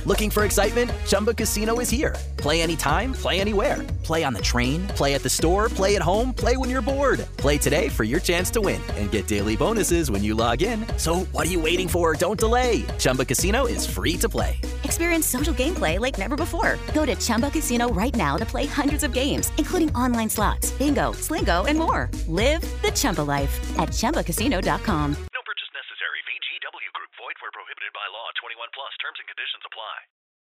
Looking for excitement? Chumba Casino is here. Play anytime, play anywhere. Play on the train, play at the store, play at home, play when you're bored. Play today for your chance to win and get daily bonuses when you log in. So what are you waiting for? Don't delay. Chumba Casino is free to play. Experience social gameplay like never before. Go to Chumba Casino right now to play hundreds of games, including online slots, bingo, Slingo, and more. Live the Chumba life at ChumbaCasino.com. No purchase necessary. VGW Group. Void where prohibited by law. 21 plus. Terms and conditions apply.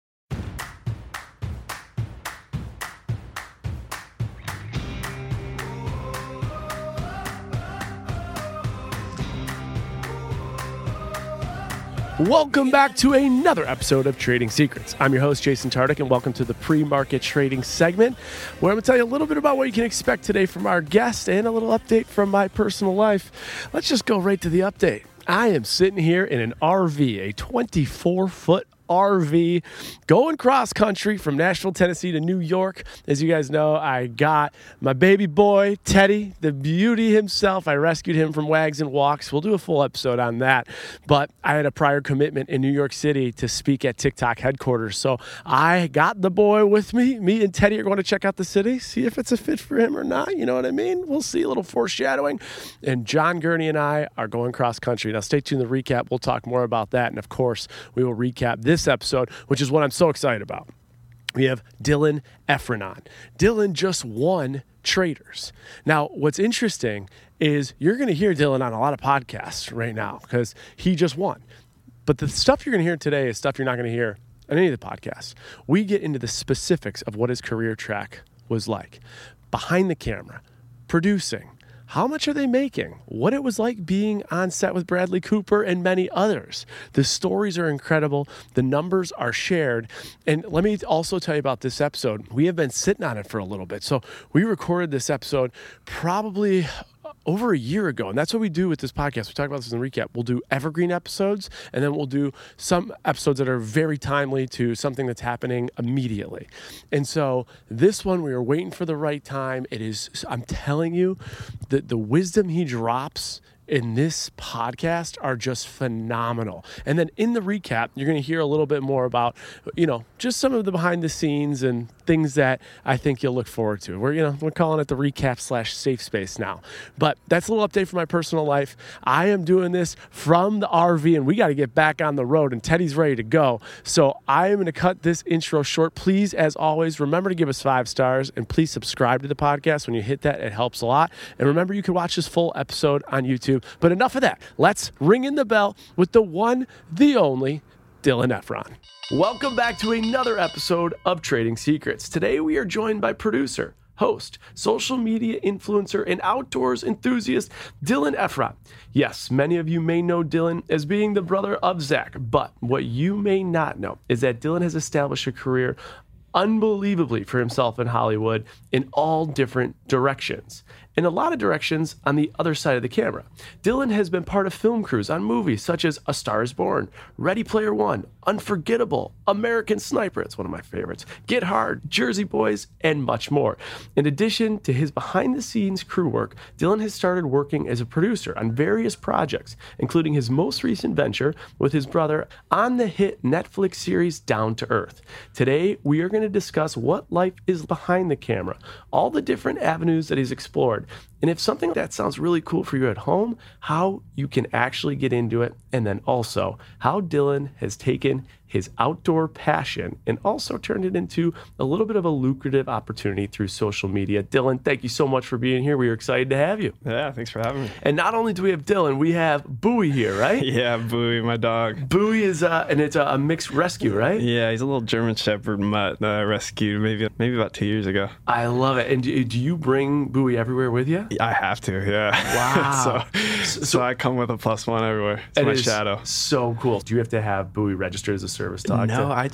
Welcome back to another episode of Trading Secrets. I'm your host, Jason Tardik, and welcome to the pre-market trading segment, where I'm going to tell you a little bit about what you can expect today from our guest and a little update from my personal life. Let's just go right to the update. I am sitting here in an RV, a 24-foot RV, going cross country from Nashville, Tennessee to New York. As you guys know, I got my baby boy, Teddy, the beauty himself. I rescued him from Wags and Walks. We'll do a full episode on that. But I had a prior commitment in New York City to speak at TikTok headquarters. So I got the boy with me. Me and Teddy are going to check out the city, see if it's a fit for him or not. You know what I mean? We'll see, a little foreshadowing. And John Gurney and I are going cross country. Now stay tuned to the recap. We'll talk more about that. And of course, we will recap this episode, which is what I'm so excited about. We have Dylan Efron on. Dylan just won Traders. Now, what's interesting is you're going to hear Dylan on a lot of podcasts right now because he just won. But the stuff you're going to hear today is stuff you're not going to hear on any of the podcasts. We get into the specifics of what his career track was like. Behind the camera, producing. How much are they making? What it was like being on set with Bradley Cooper and many others. The stories are incredible. The numbers are shared. And let me also tell you about this episode. We have been sitting on it for a little bit. So we recorded this episode probably over a year ago. And that's what we do with this podcast. We talk about this in the recap. We'll do evergreen episodes, and then we'll do some episodes that are very timely to something that's happening immediately. And so this one, we were waiting for the right time. It is, I'm telling you, the wisdom he drops in this podcast are just phenomenal. And then in the recap, you're going to hear a little bit more about, just some of the behind the scenes and things that I think you'll look forward to. We're calling it the recap / safe space now. But that's a little update from my personal life. I am doing this from the RV, and we got to get back on the road, and Teddy's ready to go. So I am going to cut this intro short. Please, as always, remember to give us 5 stars, and please subscribe to the podcast. When you hit that, it helps a lot. And remember, you can watch this full episode on YouTube. But enough of that. Let's ring in the bell with the one, the only, Dylan Efron. Welcome back to another episode of Trading Secrets. Today we are joined by producer, host, social media influencer, and outdoors enthusiast, Dylan Efron. Yes, many of you may know Dylan as being the brother of Zach, but what you may not know is that Dylan has established a career unbelievably for himself in Hollywood in all different directions. In a lot of directions on the other side of the camera. Dylan has been part of film crews on movies such as A Star is Born, Ready Player One, Unforgettable, American Sniper, it's one of my favorites, Get Hard, Jersey Boys, and much more. In addition to his behind-the-scenes crew work, Dylan has started working as a producer on various projects, including his most recent venture with his brother on the hit Netflix series Down to Earth. Today, we are going to discuss what life is behind the camera, all the different avenues that he's explored, and if something that sounds really cool for you at home, how you can actually get into it, and then also how Dylan has taken his outdoor passion and also turned it into a little bit of a lucrative opportunity through social media. Dylan, thank you so much for being here. We are excited to have you. Yeah, thanks for having me. And not only do we have Dylan, we have Bowie here, right? Yeah, Bowie, my dog. Bowie is, and it's a mixed rescue, right? Yeah, he's a little German Shepherd mutt that I rescued maybe about 2 years ago. I love it. And do you bring Bowie everywhere with you? I have to, yeah. Wow. so I come with a +1 everywhere. It's my shadow. So cool. Do you have to have Bowie registered as a service dog? No, I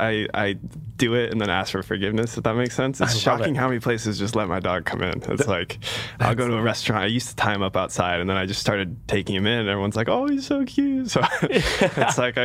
do it and then ask for forgiveness, if that makes sense. It's shocking how many places just let my dog come in. It's like, I'll go to a restaurant. I used to tie him up outside, and then I just started taking him in, and everyone's like, oh, he's so cute. So it's like,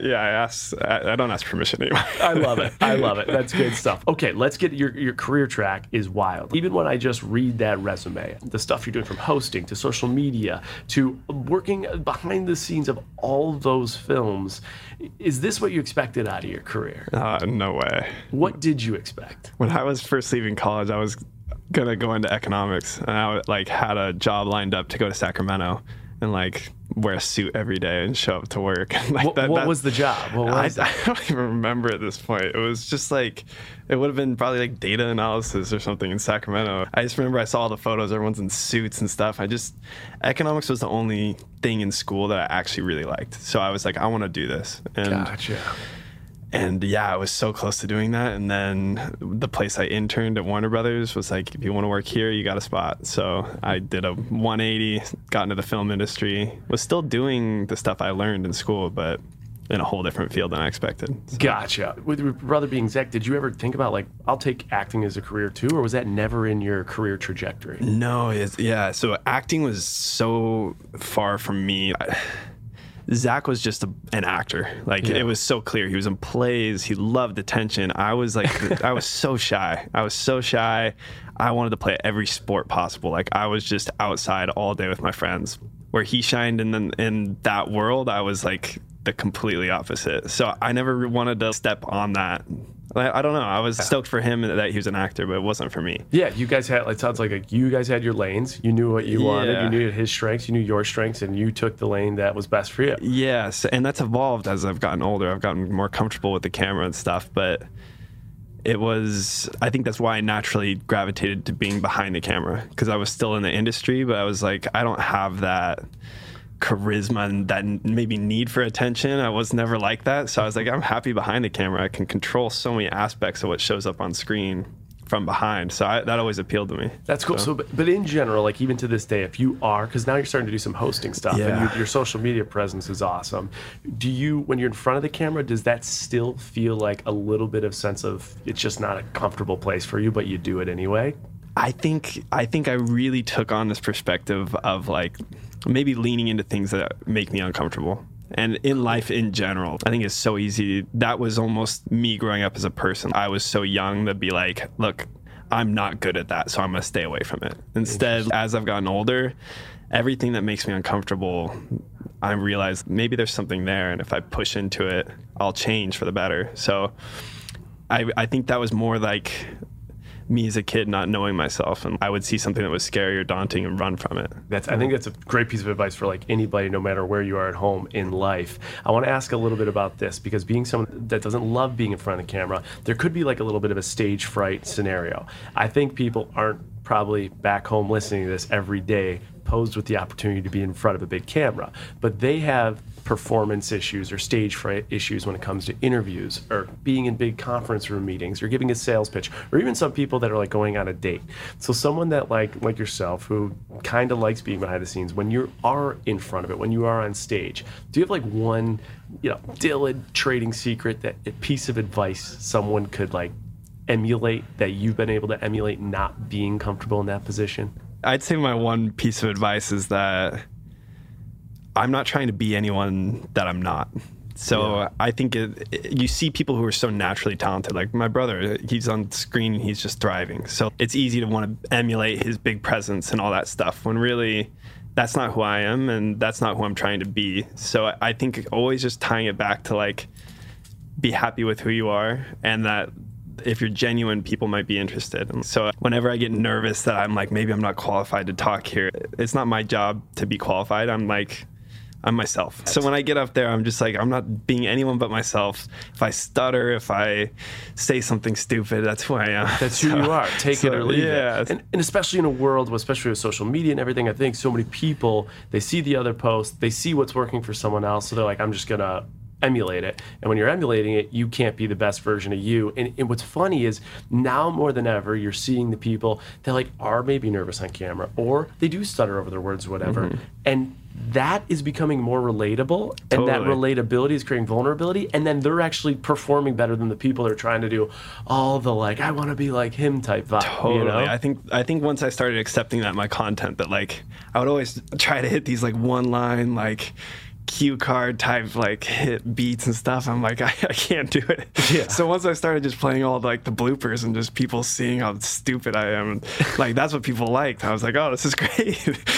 I don't ask permission anymore. I love it. That's good stuff. Okay, let's get your career track is wild. Even when I just read that resume, the stuff you're doing from hosting to social media to working behind the scenes of all those films, is this what you expected out of your career? No way. What did you expect? When I was first leaving college, I was gonna go into economics, and I had a job lined up to go to Sacramento and wear a suit every day and show up to work. What was the job? I don't even remember at this point. It was just it would have been probably data analysis or something in Sacramento. I just remember I saw all the photos, everyone's in suits and stuff. Economics was the only thing in school that I actually really liked. So I was like, I want to do this. And Gotcha. And yeah, I was so close to doing that. And then the place I interned at Warner Brothers was like, if you want to work here, you got a spot. So I did a 180, got into the film industry, was still doing the stuff I learned in school, but in a whole different field than I expected. So. Gotcha. With your brother being Zach, did you ever think about I'll take acting as a career too, or was that never in your career trajectory? No, so acting was so far from me. Zach was just an actor. It was so clear. He was in plays. He loved attention. I was I was so shy. I wanted to play every sport possible. I was just outside all day with my friends. Where he shined in that world, I was the completely opposite. So I never wanted to step on that. I don't know. I was stoked for him that he was an actor, but it wasn't for me. Yeah, you guys had, it sounds like you guys had your lanes. You knew what you wanted. You knew his strengths. You knew your strengths, and you took the lane that was best for you. Yes, and that's evolved as I've gotten older. I've gotten more comfortable with the camera and stuff, but I think that's why I naturally gravitated to being behind the camera, because I was still in the industry, but I was I don't have that charisma and that maybe need for attention. I was never like that. So I was I'm happy behind the camera. I can control so many aspects of what shows up on screen from behind. So that always appealed to me. That's cool. So, but in general, even to this day, if you are, because now you're starting to do some hosting stuff and your social media presence is awesome. Do you, when you're in front of the camera, does that still feel like a little bit of sense of it's just not a comfortable place for you, but you do it anyway? I think I really took on this perspective of maybe leaning into things that make me uncomfortable. And in life in general, I think it's so easy. That was almost me growing up as a person. I was so young to be look, I'm not good at that, so I'm going to stay away from it. Instead, as I've gotten older, everything that makes me uncomfortable, I realize maybe there's something there. And if I push into it, I'll change for the better. So I think that was more me as a kid not knowing myself, and I would see something that was scary or daunting and run from it. I think that's a great piece of advice for anybody, no matter where you are at home in life. I want to ask a little bit about this, because being someone that doesn't love being in front of the camera, there could be a little bit of a stage fright scenario. I think people aren't probably back home listening to this every day posed with the opportunity to be in front of a big camera, but they have performance issues or stage fright issues when it comes to interviews or being in big conference room meetings or giving a sales pitch, or even some people that are going on a date. So someone that like yourself, who kind of likes being behind the scenes, when you are in front of it, when you are on stage, do you have one Dylan trading secret, that a piece of advice someone could emulate, that you've been able to emulate not being comfortable in that position? I'd say my one piece of advice is that I'm not trying to be anyone that I'm not. So I think you see people who are so naturally talented, like my brother, he's on screen, he's just thriving. So it's easy to want to emulate his big presence and all that stuff, when really that's not who I am and that's not who I'm trying to be. So I think always just tying it back to be happy with who you are, and that if you're genuine, people might be interested. And so whenever I get nervous that I'm maybe I'm not qualified to talk here, it's not my job to be qualified. I'm myself. So when I get up there, I'm just I'm not being anyone but myself. If I stutter, if I say something stupid, that's who I am. That's who you are. Take it or leave it. And especially in a world, especially with social media and everything, I think so many people, they see the other post, they see what's working for someone else, so they're I'm just going to emulate it. And when you're emulating it, you can't be the best version of you. And what's funny is now more than ever, you're seeing the people that are maybe nervous on camera, or they do stutter over their words or whatever. Mm-hmm. And that is becoming more relatable, and that relatability is creating vulnerability, and then they're actually performing better than the people that are trying to do all the I want to be like him type vibe. Totally. I think once I started accepting that in my content, that I would always try to hit these one line cue card type like hit beats and stuff. I'm like, I can't do it. Yeah. So once I started just playing all like the bloopers and just people seeing how stupid I am, like that's what people liked. I was like, oh, this is great.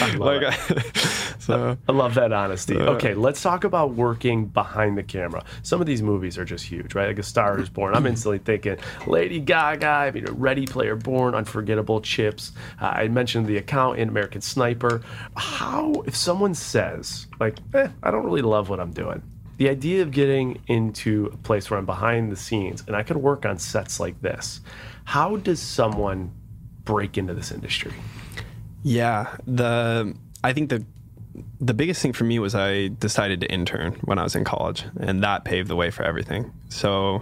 I love that honesty. Okay, let's talk about working behind the camera. Some of these movies are just huge, right? Like A Star Is Born. I'm instantly thinking Lady Gaga, Ready Player Born, Unforgettable, Chips. I mentioned The Accountant, American Sniper. How, if someone says, like, I don't really love what I'm doing, the idea of getting into a place where I'm behind the scenes and I could work on sets like this, how does someone break into this industry? Yeah, I think the biggest thing for me was I decided to intern when I was in college, and that paved the way for everything. So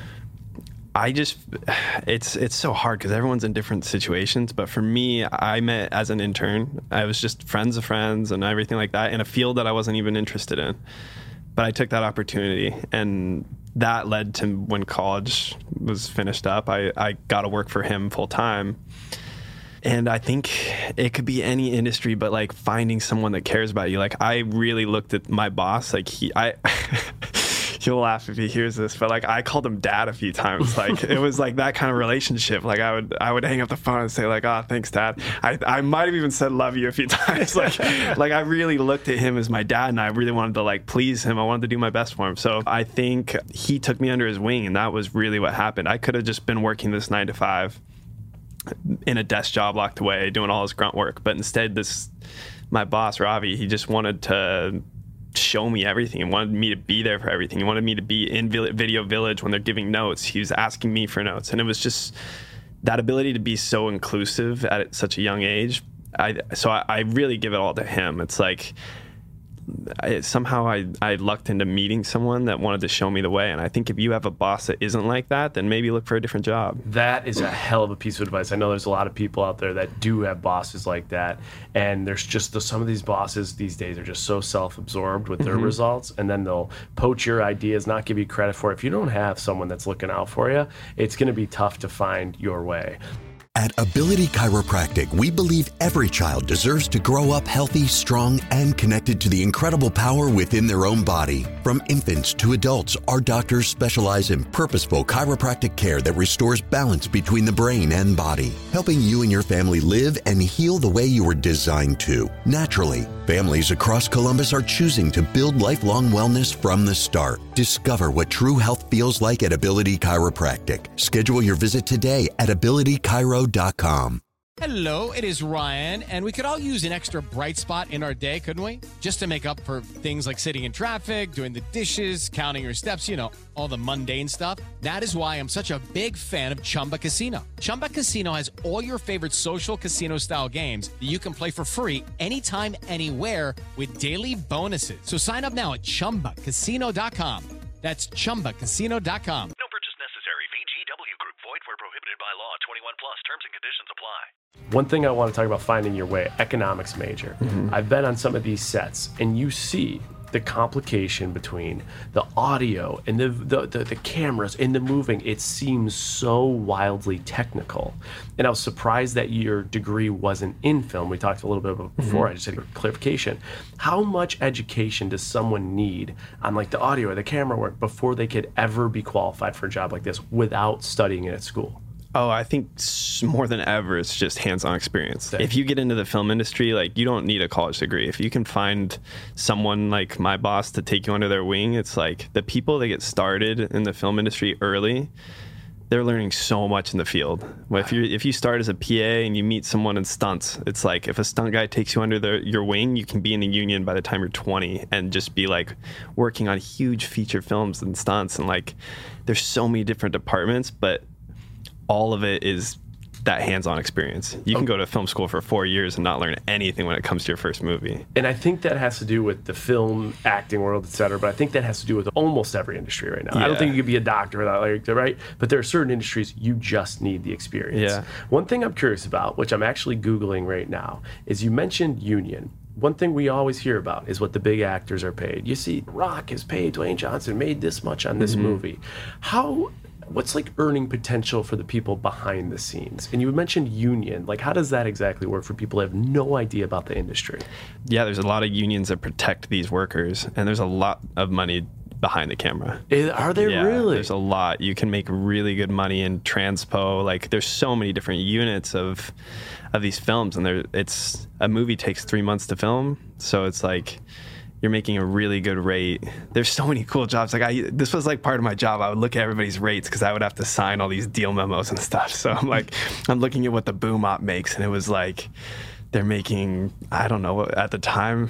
it's so hard because everyone's in different situations. But for me, I met as an intern. I was just friends of friends and everything like that in a field that I wasn't even interested in. But I took that opportunity, and that led to when college was finished up, I got to work for him full time. And I think it could be any industry, but like finding someone that cares about you. Like I really looked at my boss, like he'll laugh if he hears this, but like I called him dad a few times. Like it was like that kind of relationship. Like I would hang up the phone and say like, oh, thanks, dad. I might have even said love you a few times. Like I really looked at him as my dad, and I really wanted to like please him. I wanted to do my best for him. So I think he took me under his wing, and that was really what happened. I could have just been working this 9 to 5 in a desk job locked away doing all his grunt work, but instead my boss Ravi, he just wanted to show me everything and wanted me to be there for everything. He wanted me to be in Video Village when they're giving notes. He was asking me for notes, and it was just that ability to be so inclusive at such a young age. So I really give it all to him. It's like somehow I lucked into meeting someone that wanted to show me the way. And I think if you have a boss that isn't like that, then maybe look for a different job. That is a hell of a piece of advice. I know there's a lot of people out there that do have bosses like that. And there's just some of these bosses these days are just so self-absorbed with their results. And then they'll poach your ideas, not give you credit for it. If you don't have someone that's looking out for you, it's going to be tough to find your way. At Ability Chiropractic, we believe every child deserves to grow up healthy, strong, and connected to the incredible power within their own body. From infants to adults, our doctors specialize in purposeful chiropractic care that restores balance between the brain and body, helping you and your family live and heal the way you were designed to, naturally. Families across Columbus are choosing to build lifelong wellness from the start. Discover what true health feels like at Ability Chiropractic. Schedule your visit today at abilitychiro.com. Hello, it is Ryan, and we could all use an extra bright spot in our day, couldn't we? Just to make up for things like sitting in traffic, doing the dishes, counting your steps, all the mundane stuff. That is why I'm such a big fan of Chumba Casino. Chumba Casino has all your favorite social casino-style games that you can play for free anytime, anywhere with daily bonuses. So sign up now at ChumbaCasino.com. That's ChumbaCasino.com. No purchase necessary. VGW Group. Void where prohibited by law. 21 plus. Terms and conditions apply. One thing I want to talk about finding your way, economics major. I've been on some of these sets, and you see the complication between the audio and the cameras and the moving. It seems so wildly technical. And I was surprised that your degree wasn't in film. We talked a little bit about before. I just had a clarification. How much education does someone need on like the audio or the camera work before they could ever be qualified for a job like this without studying it at school? Oh, I think more than ever, it's just hands-on experience. If you get into the film industry, like you don't need a college degree. If you can find someone like my boss to take you under their wing, it's like the people that get started in the film industry early, they're learning so much in the field. If you start as a PA and you meet someone in stunts, it's like if a stunt guy takes you under your wing, you can be in the union by the time you're 20 and just be like working on huge feature films and stunts. And like there's so many different departments, but all of it is that hands-on experience. You can go to film school for 4 years and not learn anything when it comes to your first movie. And I think that has to do with the film, acting world, et cetera, but I think that has to do with almost every industry right now. Yeah. I don't think you could be a doctor without, right? But there are certain industries you just need the experience. Yeah. One thing I'm curious about, which I'm actually Googling right now, is you mentioned union. One thing we always hear about is what the big actors are paid. You see, Rock is paid, Dwayne Johnson made this much on this movie. what's like earning potential for the people behind the scenes? And you mentioned union. Like, how does that exactly work for people who have no idea about the industry? Yeah, there's a lot of unions that protect these workers, and there's a lot of money behind the camera. Are there really? There's a lot. You can make really good money in transpo. Like, there's so many different units of these films, and it's a movie takes 3 months to film, so it's like you're making a really good rate. There's so many cool jobs. Like this was like part of my job. I would look at everybody's rates because I would have to sign all these deal memos and stuff. So I'm looking at what the boom op makes, and it was like they're making, I don't know, at the time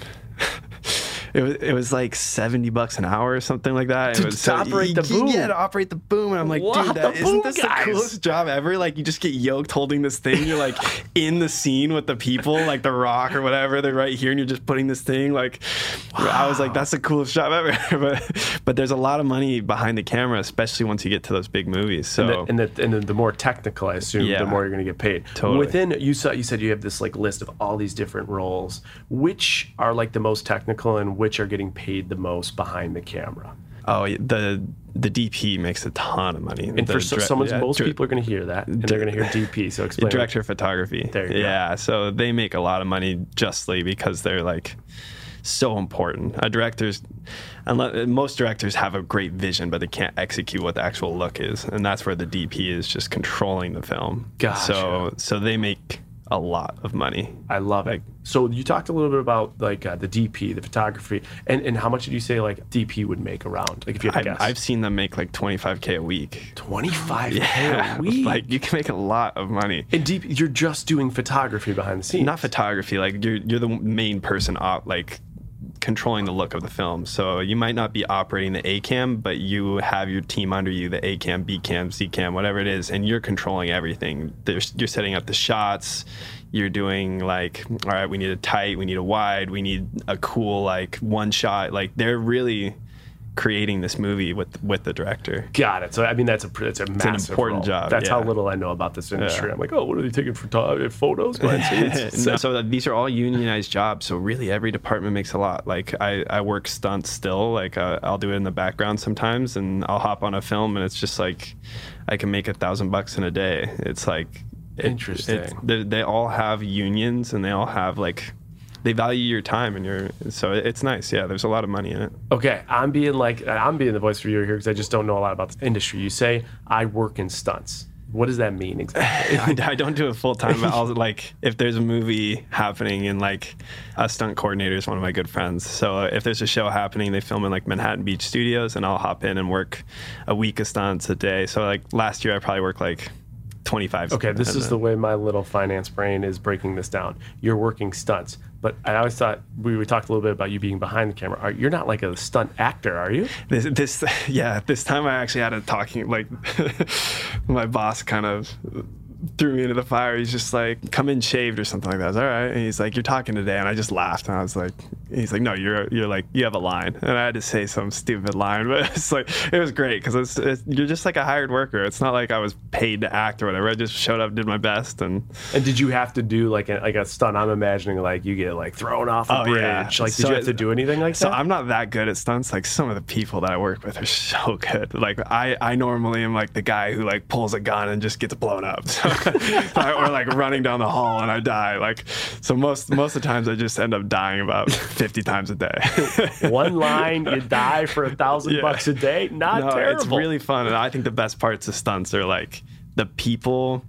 it was like $70 an hour or something like that. To operate the boom. Yeah, to operate the boom. And I'm like, Wow, dude, isn't this guys. the coolest job ever? Like, you just get yoked holding this thing. You're like in the scene with the people, like The Rock or whatever. They're right here, and you're just putting this thing. Like, wow. I was like, that's the coolest job ever. but there's a lot of money behind the camera, especially once you get to those big movies. So and the more technical, I assume, the more you're going to get paid. Totally. Within you said you have this like list of all these different roles. Which are like the most technical, and which are getting paid the most behind the camera? Oh, the DP makes a ton of money. And most people are going to hear that, and they're going to hear DP. So explain. Director of photography. There you go. Yeah, so they make a lot of money justly because they're like so important. Most directors have a great vision, but they can't execute what the actual look is, and that's where the DP is just controlling the film. Gotcha. So they make a lot of money. I love it. So you talked a little bit about like the DP, the photography, and how much did you say like DP would make around? Like if you had to guess. I've seen them make like $25K a week. $25K a week? Like you can make a lot of money. And DP, you're just doing photography behind the scenes. Not photography. Like you're the main person controlling the look of the film. So you might not be operating the A-cam, but you have your team under you, the A-cam, B-cam, C-cam, whatever it is, and you're controlling everything. You're setting up the shots. You're doing like, all right, we need a tight, we need a wide, we need a cool like one shot. Like they're really creating this movie with the director. Got it. So I mean, it's a massive an important role. job. That's how little I know about this industry. Yeah. I'm like, oh, what are they taking photos? So these are all unionized jobs. So really, every department makes a lot. Like I work stunts still. Like I'll do it in the background sometimes, and I'll hop on a film, and it's just like I can make $1,000 in a day. It's like interesting. They all have unions, and they all have like. They value your time, and so it's nice. Yeah, there's a lot of money in it. Okay, I'm being the voice for you here because I just don't know a lot about the industry. You say I work in stunts. What does that mean exactly? I don't do it full time, but I'll like if there's a movie happening and like a stunt coordinator is one of my good friends. So if there's a show happening, they film in like Manhattan Beach Studios, and I'll hop in and work a week of stunts a day. So like last year, I probably worked like 25. Okay, this is the way my little finance brain is breaking this down. You're working stunts, but I always thought we talked a little bit about you being behind the camera. You're not like a stunt actor, are you? This time I actually had a talking, like my boss kind of threw me into the fire. He's just like, come in shaved or something like that. I was all right. And he's like, you're talking today. And I just laughed. And I was like, he's like, no, you're like, you have a line. And I had to say some stupid line, but it's like, it was great because you're just like a hired worker. It's not like I was paid to act or whatever. I just showed up, did my best. And did you have to do like a stunt? I'm imagining like you get like thrown off a bridge. Yeah. Like, did you have to do anything like that? So I'm not that good at stunts. Like some of the people that I work with are so good. Like I normally am like the guy who like pulls a gun and just gets blown up. So or like running down the hall and I die. Like so most of the times I just end up dying about 50 times a day. One line, you die for $1,000 a day. Not terrible. It's really fun, and I think the best parts of stunts are like the people.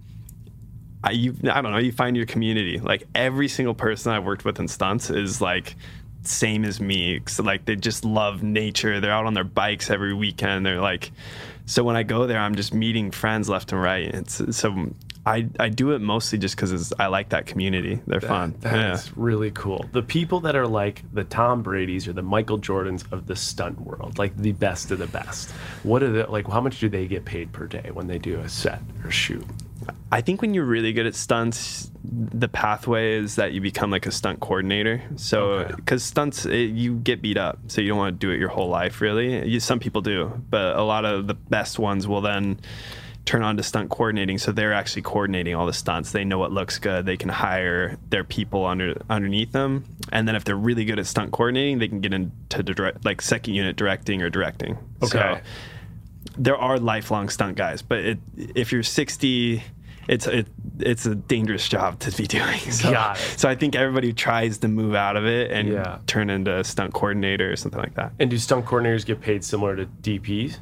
I don't know. You find your community. Like every single person I've worked with in stunts is like same as me. So like they just love nature. They're out on their bikes every weekend. They're like, so when I go there, I'm just meeting friends left and right. So I do it mostly just because I like that community. They're fun. That's really cool. The people that are like the Tom Bradys or the Michael Jordans of the stunt world, like the best of the best. What are like? How much do they get paid per day when they do a set or shoot? I think when you're really good at stunts, the pathway is that you become like a stunt coordinator. So, because stunts, you get beat up, so you don't want to do it your whole life, really. Some people do, but a lot of the best ones will then turn on to stunt coordinating. So they're actually coordinating all the stunts. They know what looks good. They can hire their people underneath them. And then if they're really good at stunt coordinating, they can get into like second unit directing or directing. Okay. there are lifelong stunt guys, but if you're 60, it's a dangerous job to be doing. So I think everybody tries to move out of it and turn into a stunt coordinator or something like that. And do stunt coordinators get paid similar to DPs?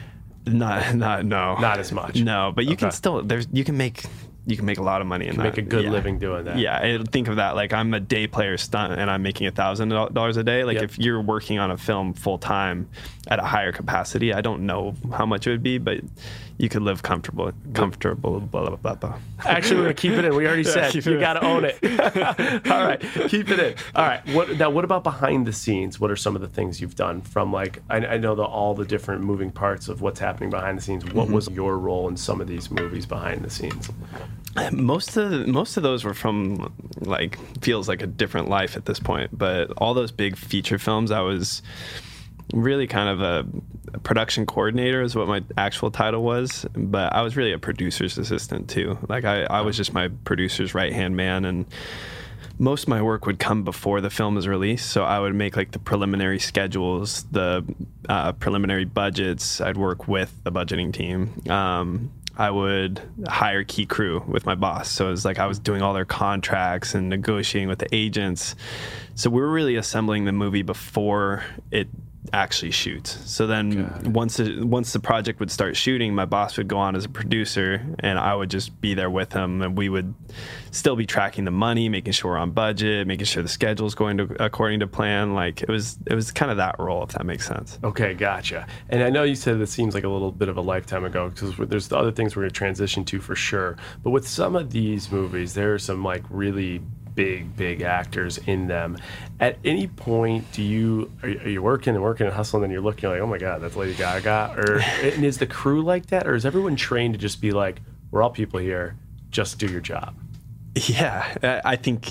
Not as much. No, but you can still you can make a lot of money in that. Make a good living doing that. Yeah, think of that like I'm a day player stunt and I'm making $1,000 a day. Like if you're working on a film full time at a higher capacity, I don't know how much it would be, but you could live comfortable. Blah, blah, blah, blah. Actually, we're gonna keep it in. We already said you got to own it. All right, keep it in. All right. What about behind the scenes? What are some of the things you've done from like I know all the different moving parts of what's happening behind the scenes. What was your role in some of these movies behind the scenes? Most of those were from like feels like a different life at this point, but all those big feature films, I was really kind of a production coordinator is what my actual title was, but I was really a producer's assistant too. Like I was just my producer's right-hand man, and most of my work would come before the film is released. So I would make like the preliminary schedules, the preliminary budgets. I'd work with the budgeting team. I would hire key crew with my boss. So it was like I was doing all their contracts and negotiating with the agents. So we were really assembling the movie before it actually shoots. So then once the project would start shooting, my boss would go on as a producer and I would just be there with him, and we would still be tracking the money, making sure we're on budget, making sure the schedule's going according to plan. Like it was kind of that role, if that makes sense. Okay, gotcha. And I know you said it seems like a little bit of a lifetime ago, because there's the other things we're going to transition to for sure. But with some of these movies, there are some like really big actors in them. At any point, are you working and hustling, and you're looking like, oh my God, that's Lady Gaga? And is the crew like that, or is everyone trained to just be like, we're all people here, just do your job? Yeah, I think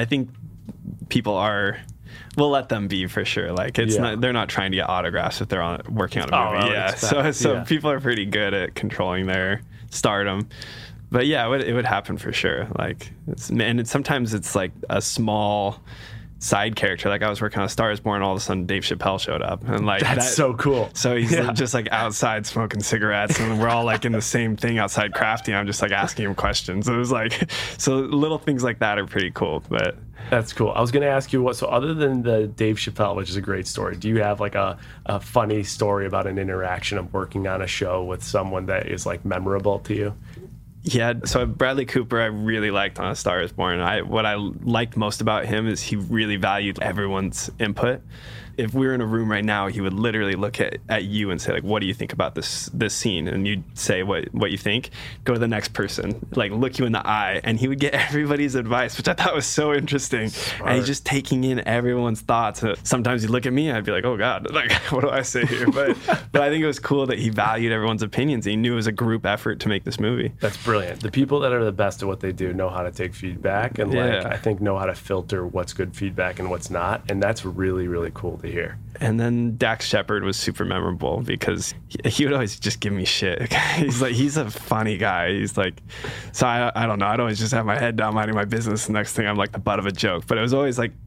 people are. We'll let them be for sure. Like they're not trying to get autographs if they're working on a movie. So people are pretty good at controlling their stardom. But yeah, it would happen for sure. Like, sometimes it's like a small side character. Like I was working on A Star Is Born, all of a sudden Dave Chappelle showed up, and like that's so cool. So he's just like outside smoking cigarettes, and we're all like in the same thing outside crafting. I'm just like asking him questions. It was like, so little things like that are pretty cool. But that's cool. I was going to ask you so other than the Dave Chappelle, which is a great story, do you have like a funny story about an interaction of working on a show with someone that is like memorable to you? Yeah, so Bradley Cooper I really liked on A Star Is Born. What I liked most about him is he really valued everyone's input. If we were in a room right now, he would literally look at you and say, like, what do you think about this scene? And you'd say what you think. Go to the next person, like look you in the eye, and he would get everybody's advice, which I thought was so interesting. Smart. And he's just taking in everyone's thoughts. Sometimes he'd look at me and I'd be like, oh God, like what do I say here? But I think it was cool that he valued everyone's opinions. He knew it was a group effort to make this movie. That's brilliant. The people that are the best at what they do know how to take feedback, and I think know how to filter what's good feedback and what's not. And that's really, really cool to hear. And then Dax Shepard was super memorable because he would always just give me shit. He's a funny guy. He's like, so I don't know. I'd always just have my head down minding my business. The next thing I'm like the butt of a joke, but it was always like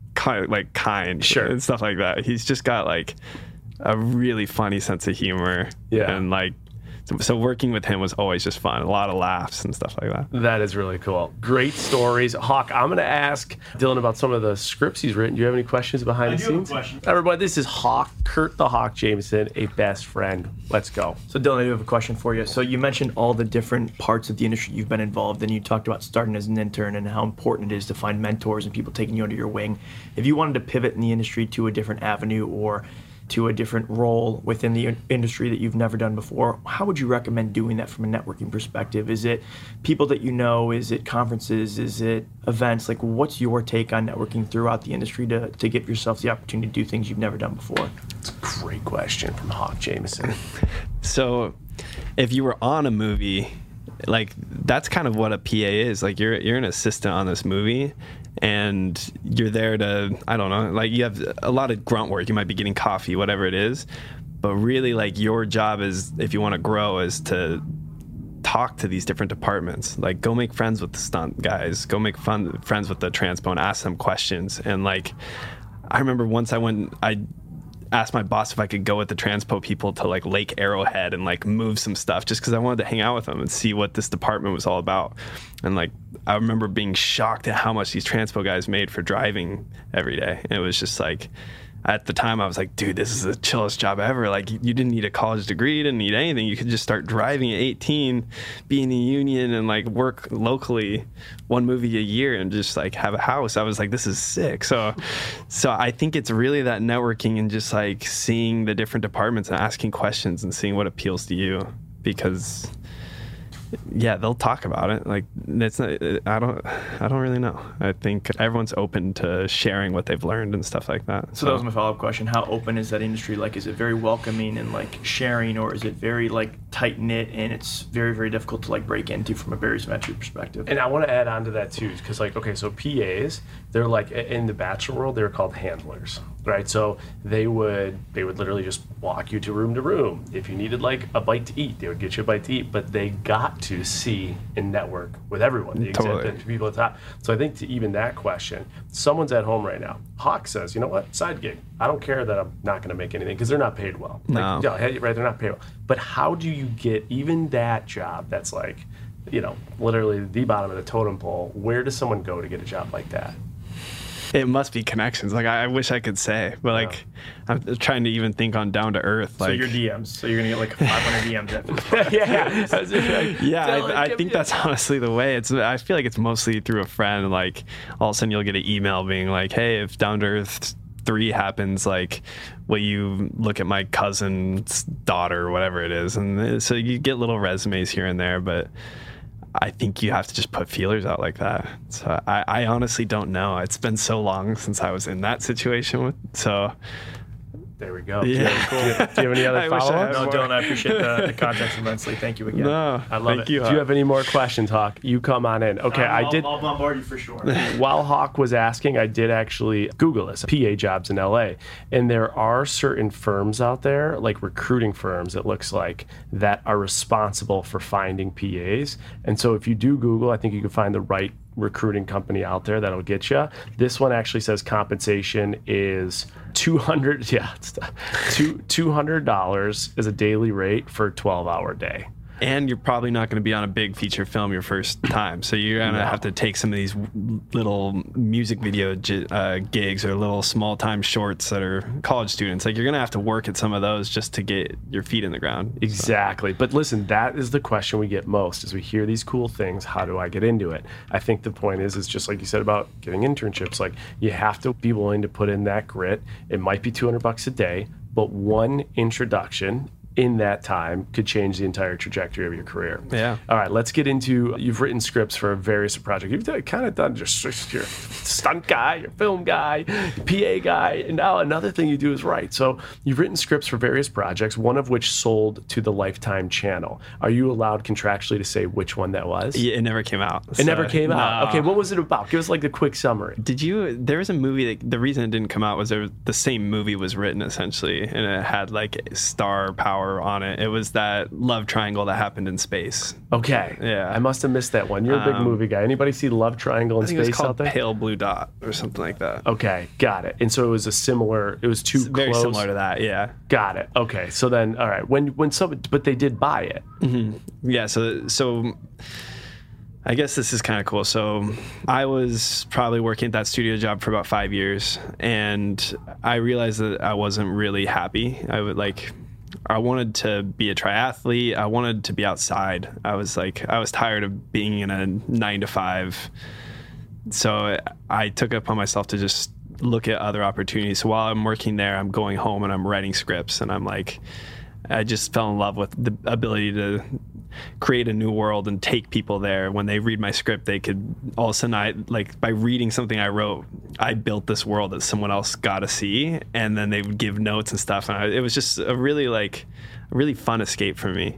kind sure. and stuff like that. He's just got like a really funny sense of humor. Yeah. And like, so working with him was always just fun. A lot of laughs and stuff like that. That is really cool. Great stories. Hawk, I'm going to ask Dylan about some of the scripts he's written. Do you have any questions behind the scenes? I do have a question. Everybody, this is Hawk, Kurt the Hawk Jameson, a best friend. Let's go. So Dylan, I do have a question for you. So you mentioned all the different parts of the industry you've been involved in. You talked about starting as an intern and how important it is to find mentors and people taking you under your wing. If you wanted to pivot in the industry to a different avenue or to a different role within the industry that you've never done before, how would you recommend doing that from a networking perspective? Is it people that you know? Is it conferences? Is it events? Like, what's your take on networking throughout the industry to give yourself the opportunity to do things you've never done before? It's a great question from Hawk Jameson. So if you were on a movie, like that's kind of what a PA is. Like you're an assistant on this movie, and you're there to, I don't know, like you have a lot of grunt work. You might be getting coffee, whatever it is, but really like your job is, if you want to grow, is to talk to these different departments. Like go make friends with the stunt guys, go make friends with the transpo and ask them questions. And like I remember once I asked my boss if I could go with the transpo people to like Lake Arrowhead and like move some stuff just because I wanted to hang out with them and see what this department was all about. And like I remember being shocked at how much these transpo guys made for driving every day. And it was just like, at the time I was like, dude, this is the chillest job ever. Like you didn't need a college degree, you didn't need anything. You could just start driving at 18, be in a union and like work locally, one movie a year and just like have a house. I was like, this is sick. So I think it's really that networking and just like seeing the different departments and asking questions and seeing what appeals to you, because yeah, they'll talk about it. Like it's not, I don't really know. I think everyone's open to sharing what they've learned and stuff like that. So that was my follow-up question. How open is that industry? Like, is it very welcoming and like sharing, or is it very like tight-knit and it's very, very difficult to like break into from a barriers of entry perspective? And I want to add on to that too, because like, okay, so PAs, they're like, in the bachelor world, they're called handlers, right? So they would literally just walk you to room. If you needed like a bite to eat, they would get you a bite to eat, but they got to see and network with everyone, the executive people at the top. So I think to even that question, someone's at home right now. Hawk says, you know what, side gig. I don't care that I'm not going to make anything because they're not paid well. No. Like, yeah, right, they're not paid well. But how do you get even that job that's like, you know, literally the bottom of the totem pole? Where does someone go to get a job like that? It must be connections. Like I wish I could say, but like I'm trying to even think on down to earth. Like, so your DMs. So you're gonna get like 500 DMs after this. I think that's honestly the way. I feel like it's mostly through a friend. Like all of a sudden you'll get an email being like, hey, if Down to Earth 3 happens, like, will you look at my cousin's daughter or whatever it is? And so you get little resumes here and there, but I think you have to just put feelers out like that. So I honestly don't know. It's been so long since I was in that situation. So there we go. Yeah. Cool. Do you have any other follow-ups? No, Dylan, I appreciate the context immensely. Thank you again. No, I love it. you, Do you have any more questions, Hawk? You come on in. Okay, I'll bombard you for sure. While Hawk was asking, I did actually Google this, PA jobs in LA. And there are certain firms out there, like recruiting firms, it looks like, that are responsible for finding PAs. And so if you do Google, I think you can find the right recruiting company out there that'll get you. This one actually says compensation is $200 is a daily rate for a 12-hour day. And you're probably not going to be on a big feature film your first time. So you're going to have to take some of these little music video gigs or little small time shorts that are college students. Like you're going to have to work at some of those just to get your feet in the ground. Exactly. So. But listen, that is the question we get most as we hear these cool things. How do I get into it? I think the point is just like you said about getting internships. Like you have to be willing to put in that grit. It might be $200 a day, but one introduction in that time could change the entire trajectory of your career. Yeah. All right, let's get into, you've written scripts for various projects. You've kind of done just your stunt guy, your film guy, PA guy, and now another thing you do is write. So you've written scripts for various projects, one of which sold to the Lifetime channel. Are you allowed contractually to say which one that was? Yeah, it never came out. It never came out. Okay, what was it about? Give us like the quick summary. There was a movie that the reason it didn't come out was the same movie was written essentially, and it had like star power on it. It was that love triangle that happened in space. Okay. Yeah. I must have missed that one. You're a big movie guy. Anybody see Love Triangle in I think Space it was called out there? Pale Blue Dot or something like that. Okay, got it. And so it was too very close. similar to that, yeah. Got it. Okay. So then, all right. But they did buy it. Mm-hmm. Yeah. So I guess this is kind of cool. So I was probably working at that studio job for about 5 years, and I realized that I wasn't really happy. I wanted to be a triathlete. I wanted to be outside. I was tired of being in a 9-to-5. So I took it upon myself to just look at other opportunities. So while I'm working there, I'm going home and I'm writing scripts, and I just fell in love with the ability to create a new world and take people there. When they read my script, they could all of a sudden, by reading something I wrote, I built this world that someone else got to see, and then they would give notes and stuff. And it was just a really fun escape for me.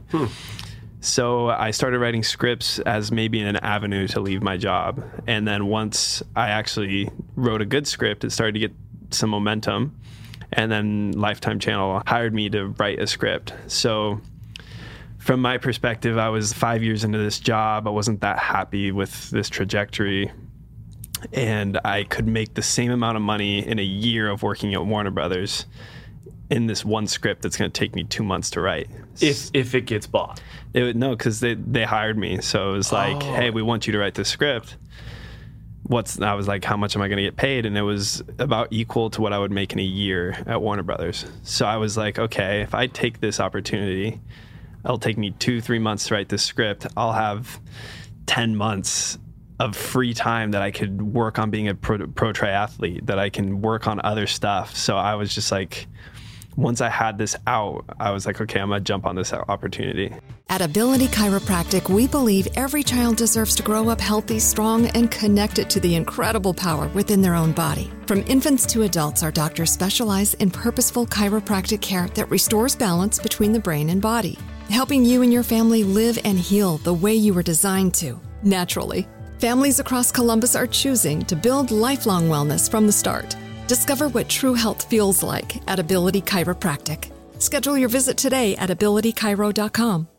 So I started writing scripts as maybe an avenue to leave my job. And then once I actually wrote a good script, it started to get some momentum. And then Lifetime Channel hired me to write a script. So from my perspective, I was 5 years into this job. I wasn't that happy with this trajectory. And I could make the same amount of money in a year of working at Warner Brothers in this one script that's going to take me 2 months to write. If it gets bought. No, because they hired me. So it was like, hey, we want you to write this script. I was like, how much am I going to get paid? And it was about equal to what I would make in a year at Warner Brothers. So I was like, okay, if I take this opportunity, it'll take me 2-3 months to write this script. I'll have 10 months of free time that I could work on being a pro triathlete, that I can work on other stuff. So I was just like, once I had this out, I was like, okay, I'm going to jump on this opportunity. At Ability Chiropractic, we believe every child deserves to grow up healthy, strong, and connected to the incredible power within their own body. From infants to adults, our doctors specialize in purposeful chiropractic care that restores balance between the brain and body, helping you and your family live and heal the way you were designed to, naturally. Families across Columbus are choosing to build lifelong wellness from the start. Discover what true health feels like at Ability Chiropractic. Schedule your visit today at abilitychiro.com.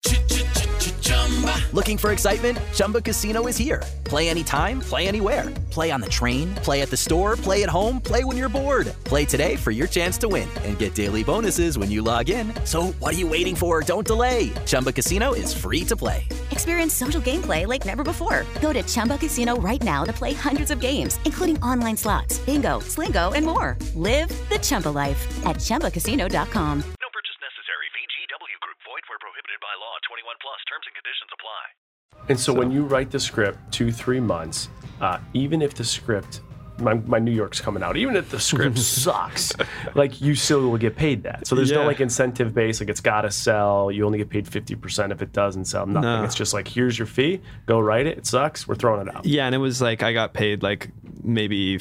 Looking for excitement? Chumba Casino is here. Play anytime, play anywhere. Play on the train, play at the store, play at home, play when you're bored. Play today for your chance to win and get daily bonuses when you log in. So what are you waiting for? Don't delay. Chumba Casino is free to play. Experience social gameplay like never before. Go to Chumba Casino right now to play hundreds of games, including online slots, bingo, Slingo, and more. Live the Chumba life at ChumbaCasino.com. No purchase necessary. VGW Group. Void where prohibited by law. 21 plus. Terms and conditions apply. And so when you write the script 2-3 months, even if the script, my New York's coming out, even if the script sucks, like you still will get paid that. So there's no like incentive base, like it's got to sell. You only get paid 50% if it doesn't sell. Nothing. No. It's just like, here's your fee. Go write it. It sucks. We're throwing it out. Yeah, and it was like I got paid like maybe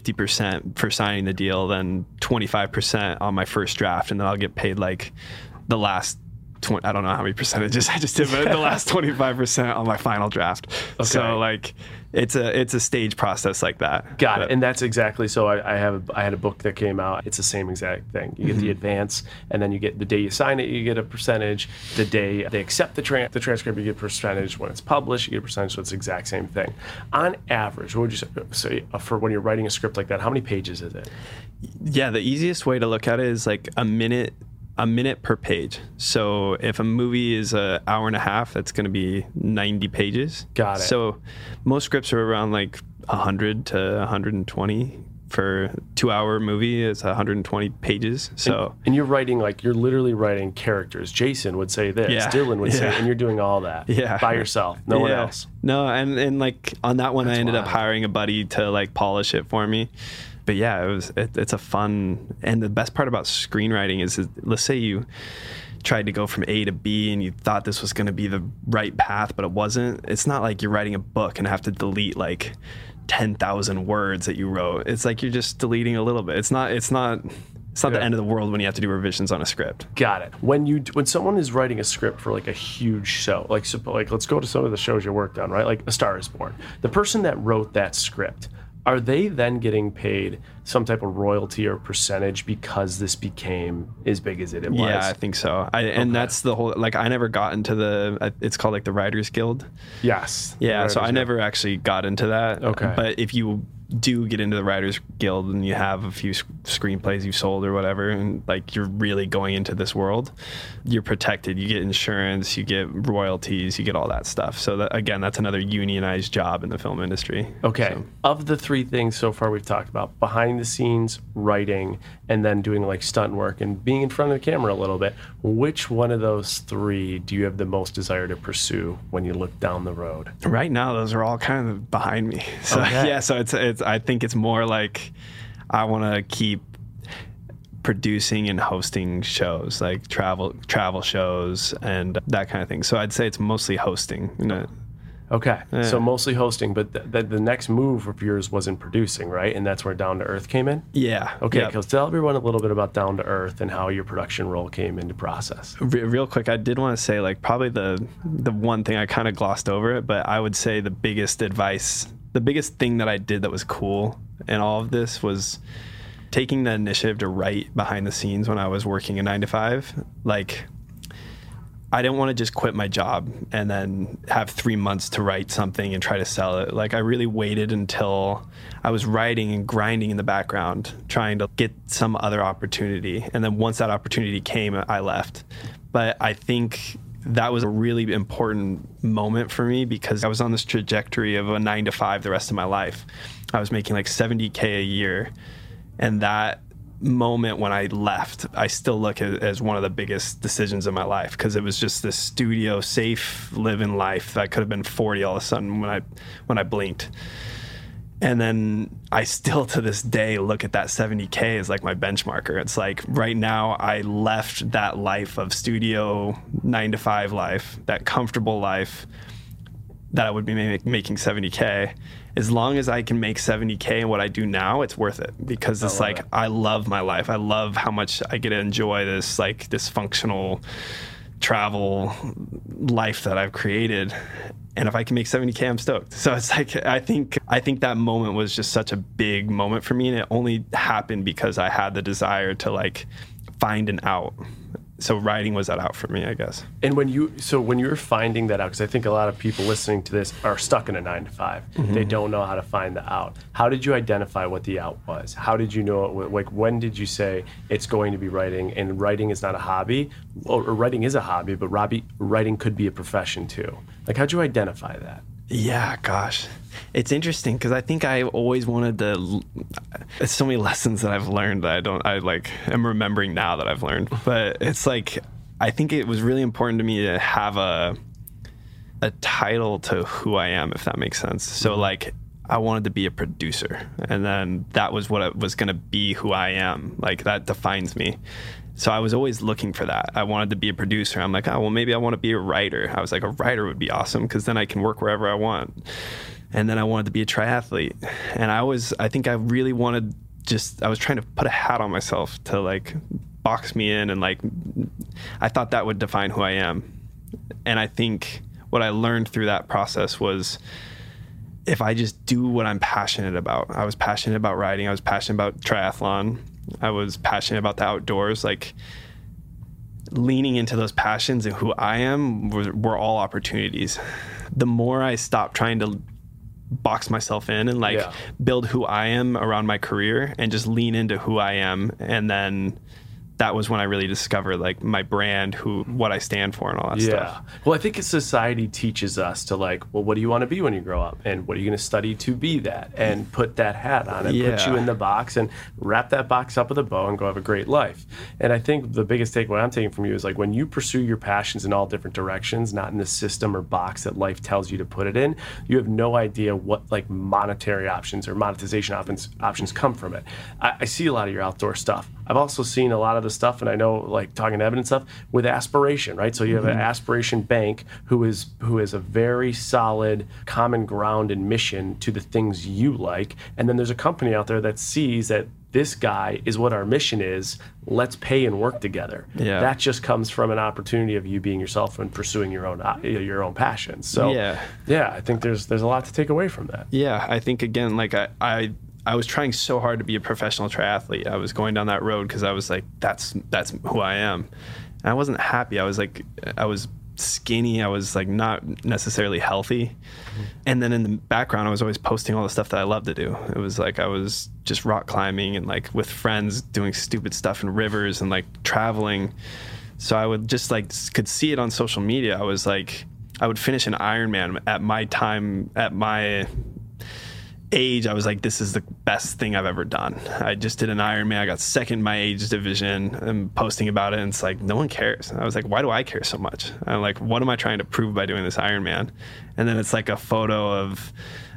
50% for signing the deal, then 25% on my first draft, and then I'll get paid like the last I don't know how many percentages I just did, but the last 25% on my final draft. Okay. So like it's a stage process like that. Got it. And that's exactly, so I had a book that came out. It's the same exact thing. You get the advance, and then you get the day you sign it, you get a percentage. The day they accept the transcript, you get a percentage. When it's published, you get a percentage. So it's the exact same thing. On average, what would you say for when you're writing a script like that, how many pages is it? Yeah, the easiest way to look at it is like a minute per page. So if a movie is an hour and a half, that's going to be 90 pages. Got it. So most scripts are around like 100 to 120. For a 2-hour movie, it's 120 pages. So and you're writing, like, you're literally writing characters. Jason would say this, Dylan would say, and you're doing all that by yourself, no one else. No, and like on that one, I ended up hiring a buddy to like polish it for me. But yeah, it's a fun, and the best part about screenwriting is let's say you tried to go from A to B and you thought this was going to be the right path, but it wasn't. It's not like you're writing a book and have to delete like 10,000 words that you wrote. It's like you're just deleting a little bit. It's not the end of the world when you have to do revisions on a script. Got it. When someone is writing a script for like a huge show, like let's go to some of the shows you worked on, right? Like A Star Is Born. The person that wrote that script, are they then getting paid some type of royalty or percentage because this became as big as it was? Yeah, I think so. And that's the whole, like, I never got into it's called like the Writers Guild. Yes. Yeah, so I never actually got into that. Okay. But if you do get into the Writers Guild and you have a few screenplays you've sold or whatever, and like you're really going into this world, you're protected. You get insurance, you get royalties, you get all that stuff. So that's another unionized job in the film industry. Okay. So. Of the three things so far we've talked about, behind the scenes, writing, and then doing like stunt work and being in front of the camera a little bit, which one of those three do you have the most desire to pursue when you look down the road? Right now, those are all kind of behind me. So yeah, so it's I think it's more like I want to keep producing and hosting shows, like travel shows and that kind of thing. So I'd say it's mostly hosting. Okay, so mostly hosting, but the next move of yours was in producing, right? And that's where Down to Earth came in? Yeah. Okay, because tell everyone a little bit about Down to Earth and how your production role came into process. Real quick, I did want to say, like, probably the one thing I kind of glossed over it, but I would say the biggest thing that I did that was cool in all of this was taking the initiative to write behind the scenes when I was working a 9 to 5. Like, I didn't want to just quit my job and then have 3 months to write something and try to sell it. Like I really waited until I was writing and grinding in the background, trying to get some other opportunity. And then once that opportunity came, I left. But I think that was a really important moment for me because I was on this trajectory of a 9-to-5 the rest of my life. I was making like $70K a year. And that moment when I left, I still look at it as one of the biggest decisions of my life because it was just this studio, safe, living life that could have been 40 all of a sudden when I blinked. And then I still to this day look at that 70K as like my benchmarker. It's like right now I left that life of studio 9-to-5 life, that comfortable life that I would be making 70K. As long as I can make 70K in what I do now, it's worth it because it's like I love my life. I love how much I get to enjoy this like this functional travel life that I've created. And if I can make 70K, I'm stoked. So it's like I think that moment was just such a big moment for me, and it only happened because I had the desire to like find an out. So writing was that out for me, I guess. And when you're finding that out, because I think a lot of people listening to this are stuck in a 9-to-5. Mm-hmm. They don't know how to find the out. How did you identify what the out was? How did you know it? Like, when did you say it's going to be writing, and writing is not a hobby, or writing is a hobby, but writing could be a profession too? Like, how'd you identify that? Yeah, gosh. It's interesting because I think I always wanted to. It's so many lessons that I've learned that I'm remembering now that I've learned. But it's like, I think it was really important to me to have a title to who I am, if that makes sense. So like, I wanted to be a producer, and then that was what it was going to be who I am. Like that defines me. So I was always looking for that. I wanted to be a producer. I'm like, oh, well, maybe I want to be a writer. I was like, a writer would be awesome because then I can work wherever I want. And then I wanted to be a triathlete. And I think I really wanted I was trying to put a hat on myself to like box me in. And like, I thought that would define who I am. And I think what I learned through that process was if I just do what I'm passionate about. I was passionate about riding. I was passionate about triathlon. I was passionate about the outdoors. Like leaning into those passions and who I am were all opportunities. The more I stopped trying to box myself in and like build who I am around my career and just lean into who I am, and then that was when I really discovered like my brand, what I stand for and all that stuff. Well, I think society teaches us to like, well, what do you want to be when you grow up? And what are you going to study to be that? And put that hat on and put you in the box and wrap that box up with a bow and go have a great life. And I think the biggest takeaway I'm taking from you is like when you pursue your passions in all different directions, not in the system or box that life tells you to put it in, you have no idea what like monetary options or monetization options come from it. I see a lot of your outdoor stuff. I've also seen a lot of the stuff, and I know, like talking to Evan and stuff, with aspiration, right? So you have an aspiration bank who is a very solid common ground and mission to the things you like, and then there's a company out there that sees that this guy is what our mission is. Let's pay and work together. Yeah. That just comes from an opportunity of you being yourself and pursuing your own passions. So I think there's a lot to take away from that. Yeah, I think again, like I was trying so hard to be a professional triathlete. I was going down that road because I was like, that's who I am. And I wasn't happy. I was skinny. I was like not necessarily healthy. Mm-hmm. And then in the background, I was always posting all the stuff that I love to do. It was like I was just rock climbing and like with friends doing stupid stuff in rivers and like traveling. So I would just like could see it on social media. I was like, I would finish an Ironman at my time, at my age. I was like, this is the best thing I've ever done. I just did an Ironman. I got second in my age division. I'm posting about it, and it's like, no one cares. And I was like, why do I care so much? I'm like, what am I trying to prove by doing this Ironman? And then it's like a photo of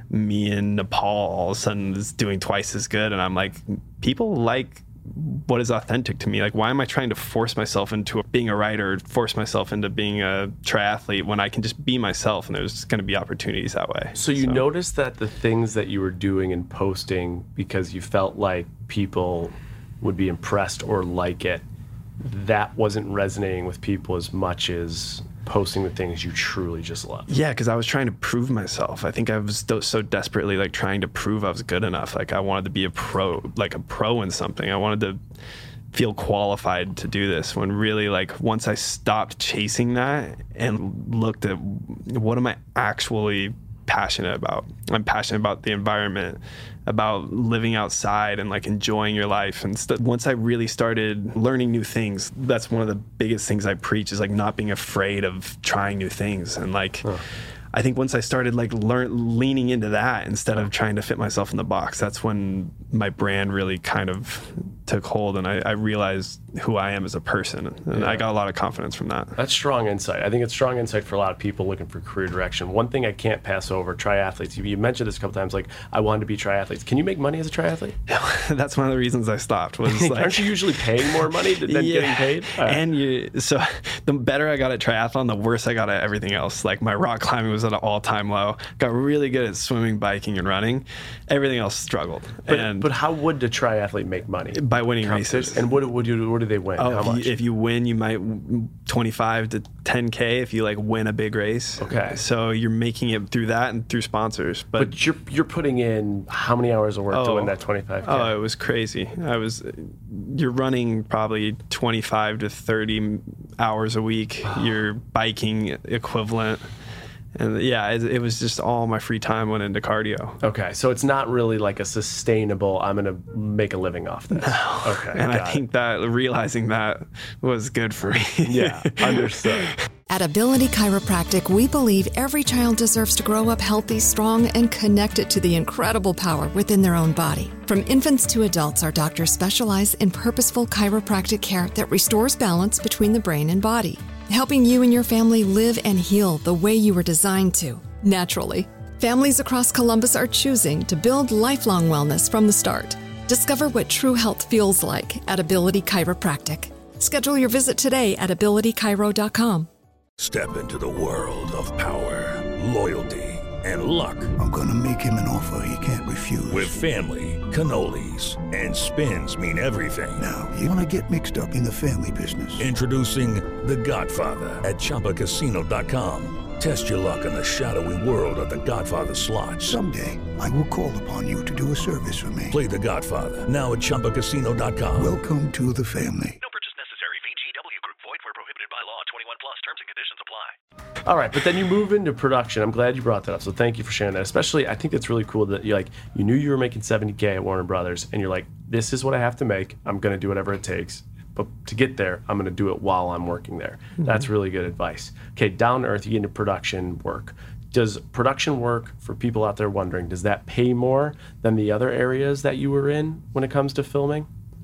me in Nepal all of a sudden is doing twice as good. And I'm like, people like what is authentic to me. Like, why am I trying to force myself into being a writer, force myself into being a triathlete when I can just be myself and there's going to be opportunities that way? So you noticed that the things that you were doing and posting because you felt like people would be impressed or like it, that wasn't resonating with people as much as posting the things you truly just love. Yeah, because I was trying to prove myself. I think I was so desperately like trying to prove I was good enough. Like I wanted to be a pro in something. I wanted to feel qualified to do this, when really, like, once I stopped chasing that and looked at what am I actually passionate about. I'm passionate about the environment, about living outside and like enjoying your life. And once I really started learning new things, that's one of the biggest things I preach, is like not being afraid of trying new things. And like, I think once I started like leaning into that instead of trying to fit myself in the box, that's when my brand really kind of took hold, and I realized who I am as a person, and I got a lot of confidence from that. That's strong insight. I think it's strong insight for a lot of people looking for career direction. One thing I can't pass over, triathletes. You mentioned this a couple times, like, I wanted to be triathletes. Can you make money as a triathlete? That's one of the reasons I stopped. Was like, aren't you usually paying more money than getting paid? And so the better I got at triathlon, the worse I got at everything else. Like, my rock climbing was at an all-time low. Got really good at swimming, biking, and running. Everything else struggled. But how would the triathlete make money? By winning races. And what do they win? How much? If you win, you might 25 to 10K if you like win a big race. Okay. So you're making it through that and through sponsors. But you're putting in how many hours of work to win that 25K? Oh, it was crazy. You're running probably 25 to 30 hours a week. You're biking equivalent. And yeah, it was just all my free time went into cardio. Okay, so it's not really like a sustainable, I'm going to make a living off this. No. Okay. And I think that realizing that was good for me. Yeah, understood. At Ability Chiropractic, we believe every child deserves to grow up healthy, strong, and connected to the incredible power within their own body. From infants to adults, our doctors specialize in purposeful chiropractic care that restores balance between the brain and body, helping you and your family live and heal the way you were designed to, naturally. Families across Columbus are choosing to build lifelong wellness from the start. Discover what true health feels like at Ability Chiropractic. Schedule your visit today at abilitychiro.com. Step into the world of power, loyalty, and luck. I'm gonna make him an offer he can't refuse. With family, cannolis, and spins mean everything. Now, you wanna get mixed up in the family business. Introducing The Godfather at ChumbaCasino.com. Test your luck in the shadowy world of The Godfather slot. Someday, I will call upon you to do a service for me. Play The Godfather now at ChumbaCasino.com. Welcome to the family. No purchase necessary. VGW Group. Void where prohibited by law. 21 plus. Terms and conditions apply. All right, but then you move into production. I'm glad you brought that up, so thank you for sharing that. Especially, I think it's really cool that you knew you were making $70K at Warner Brothers, and you're like, this is what I have to make. I'm going to do whatever it takes. But to get there, I'm going to do it while I'm working there. Mm-hmm. That's really good advice. Okay, down to earth, you get into production work. Does production work, for people out there wondering, does that pay more than the other areas that you were in when it comes to filming?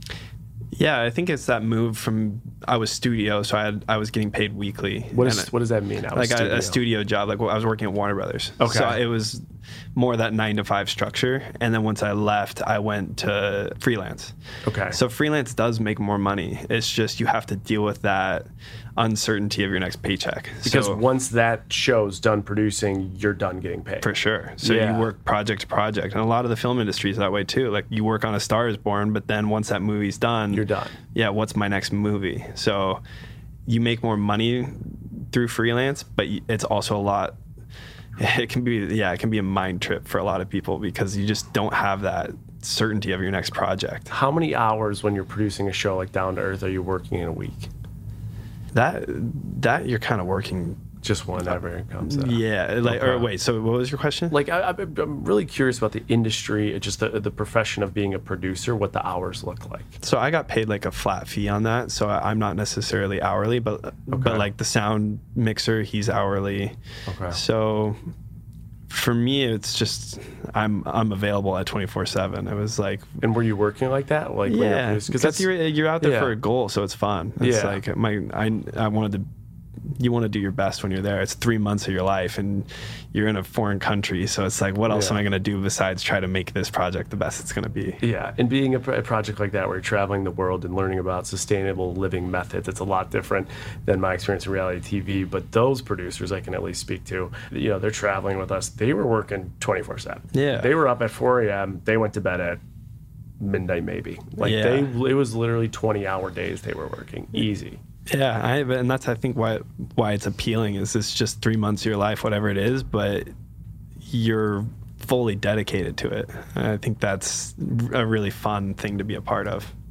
Yeah, I think it's that move from, I was studio, so I was getting paid weekly. What does that mean? A studio job. Like, I was working at Warner Brothers. Okay. So it was more that 9-to-5 structure. And then once I left, I went to freelance. Okay. So freelance does make more money. It's just you have to deal with that uncertainty of your next paycheck. Because once that show's done producing, you're done getting paid. For sure. So you work project to project. And a lot of the film industry is that way too. Like, you work on A Star Is Born, but then once that movie's done, you're done. Yeah, what's my next movie? So you make more money through freelance, but it's also a lot. It can be a mind trip for a lot of people because you just don't have that certainty of your next project. How many hours when you're producing a show like Down to Earth are you working in a week? That you're kind of working just whenever it comes out. Yeah. Or wait, so what was your question? Like, I'm really curious about the industry, just the profession of being a producer, what the hours look like. So I got paid like a flat fee on that. So I'm not necessarily hourly, but like the sound mixer, he's hourly. Okay. So for me, it's just I'm available at 24/7. It was like, and were you working like that? Like, yeah, because you're out there for a goal, so it's fun. It's like I wanted to. You want to do your best when you're there. It's 3 months of your life, and you're in a foreign country, so it's like, what else am I going to do besides try to make this project the best it's going to be? Yeah, and being a project like that where you're traveling the world and learning about sustainable living methods, it's a lot different than my experience in reality TV. But those producers I can at least speak to, they're traveling with us. They were working 24/7. Yeah, they were up at 4 a.m. They went to bed at midnight maybe. It was literally 20-hour days they were working, easy. Yeah, and that's, I think, why it's appealing is it's just 3 months of your life, whatever it is, but you're fully dedicated to it. And I think that's a really fun thing to be a part of.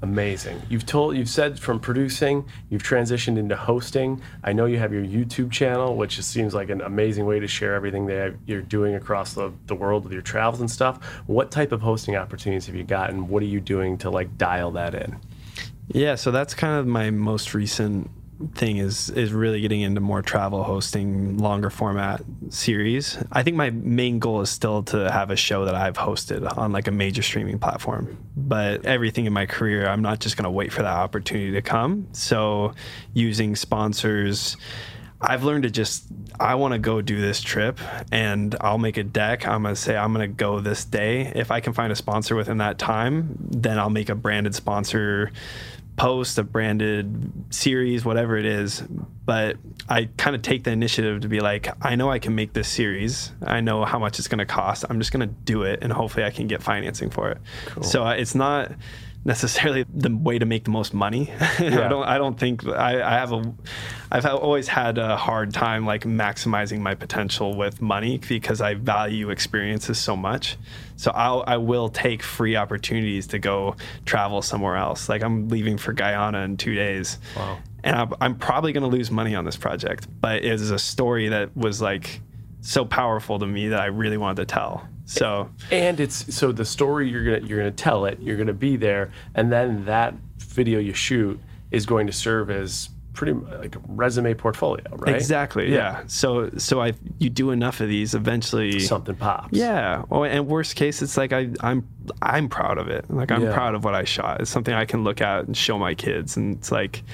Amazing. You've said from producing, you've transitioned into hosting. I know you have your YouTube channel, which just seems like an amazing way to share everything that you're doing across the world with your travels and stuff. What type of hosting opportunities have you gotten? What are you doing to like dial that in? Yeah, so that's kind of my most recent thing is really getting into more travel hosting, longer format series. I think my main goal is still to have a show that I've hosted on like a major streaming platform. But everything in my career, I'm not just going to wait for that opportunity to come. So using sponsors, I've learned to I want to go do this trip and I'll make a deck. I'm going to say, I'm going to go this day. If I can find a sponsor within that time, then I'll make a branded sponsor post, a branded series, whatever it is. But I kind of take the initiative to be like, I know I can make this series. I know how much it's going to cost. I'm just going to do it and hopefully I can get financing for it. Cool. So it's not necessarily the way to make the most money. Yeah. I don't think I've always had a hard time like maximizing my potential with money because I value experiences so much. So I will take free opportunities to go travel somewhere else. Like I'm leaving for Guyana in 2 days. Wow. And I'm probably going to lose money on this project, but it is a story that was like so powerful to me that I really wanted to tell. So the story you're gonna tell it, you're gonna be there, and then that video you shoot is going to serve as pretty like a resume portfolio, right? Exactly. Yeah. So you do enough of these, eventually something pops. Yeah. Oh, and worst case, it's like I'm proud of it. Like I'm proud of what I shot. It's something I can look at and show my kids, and it's like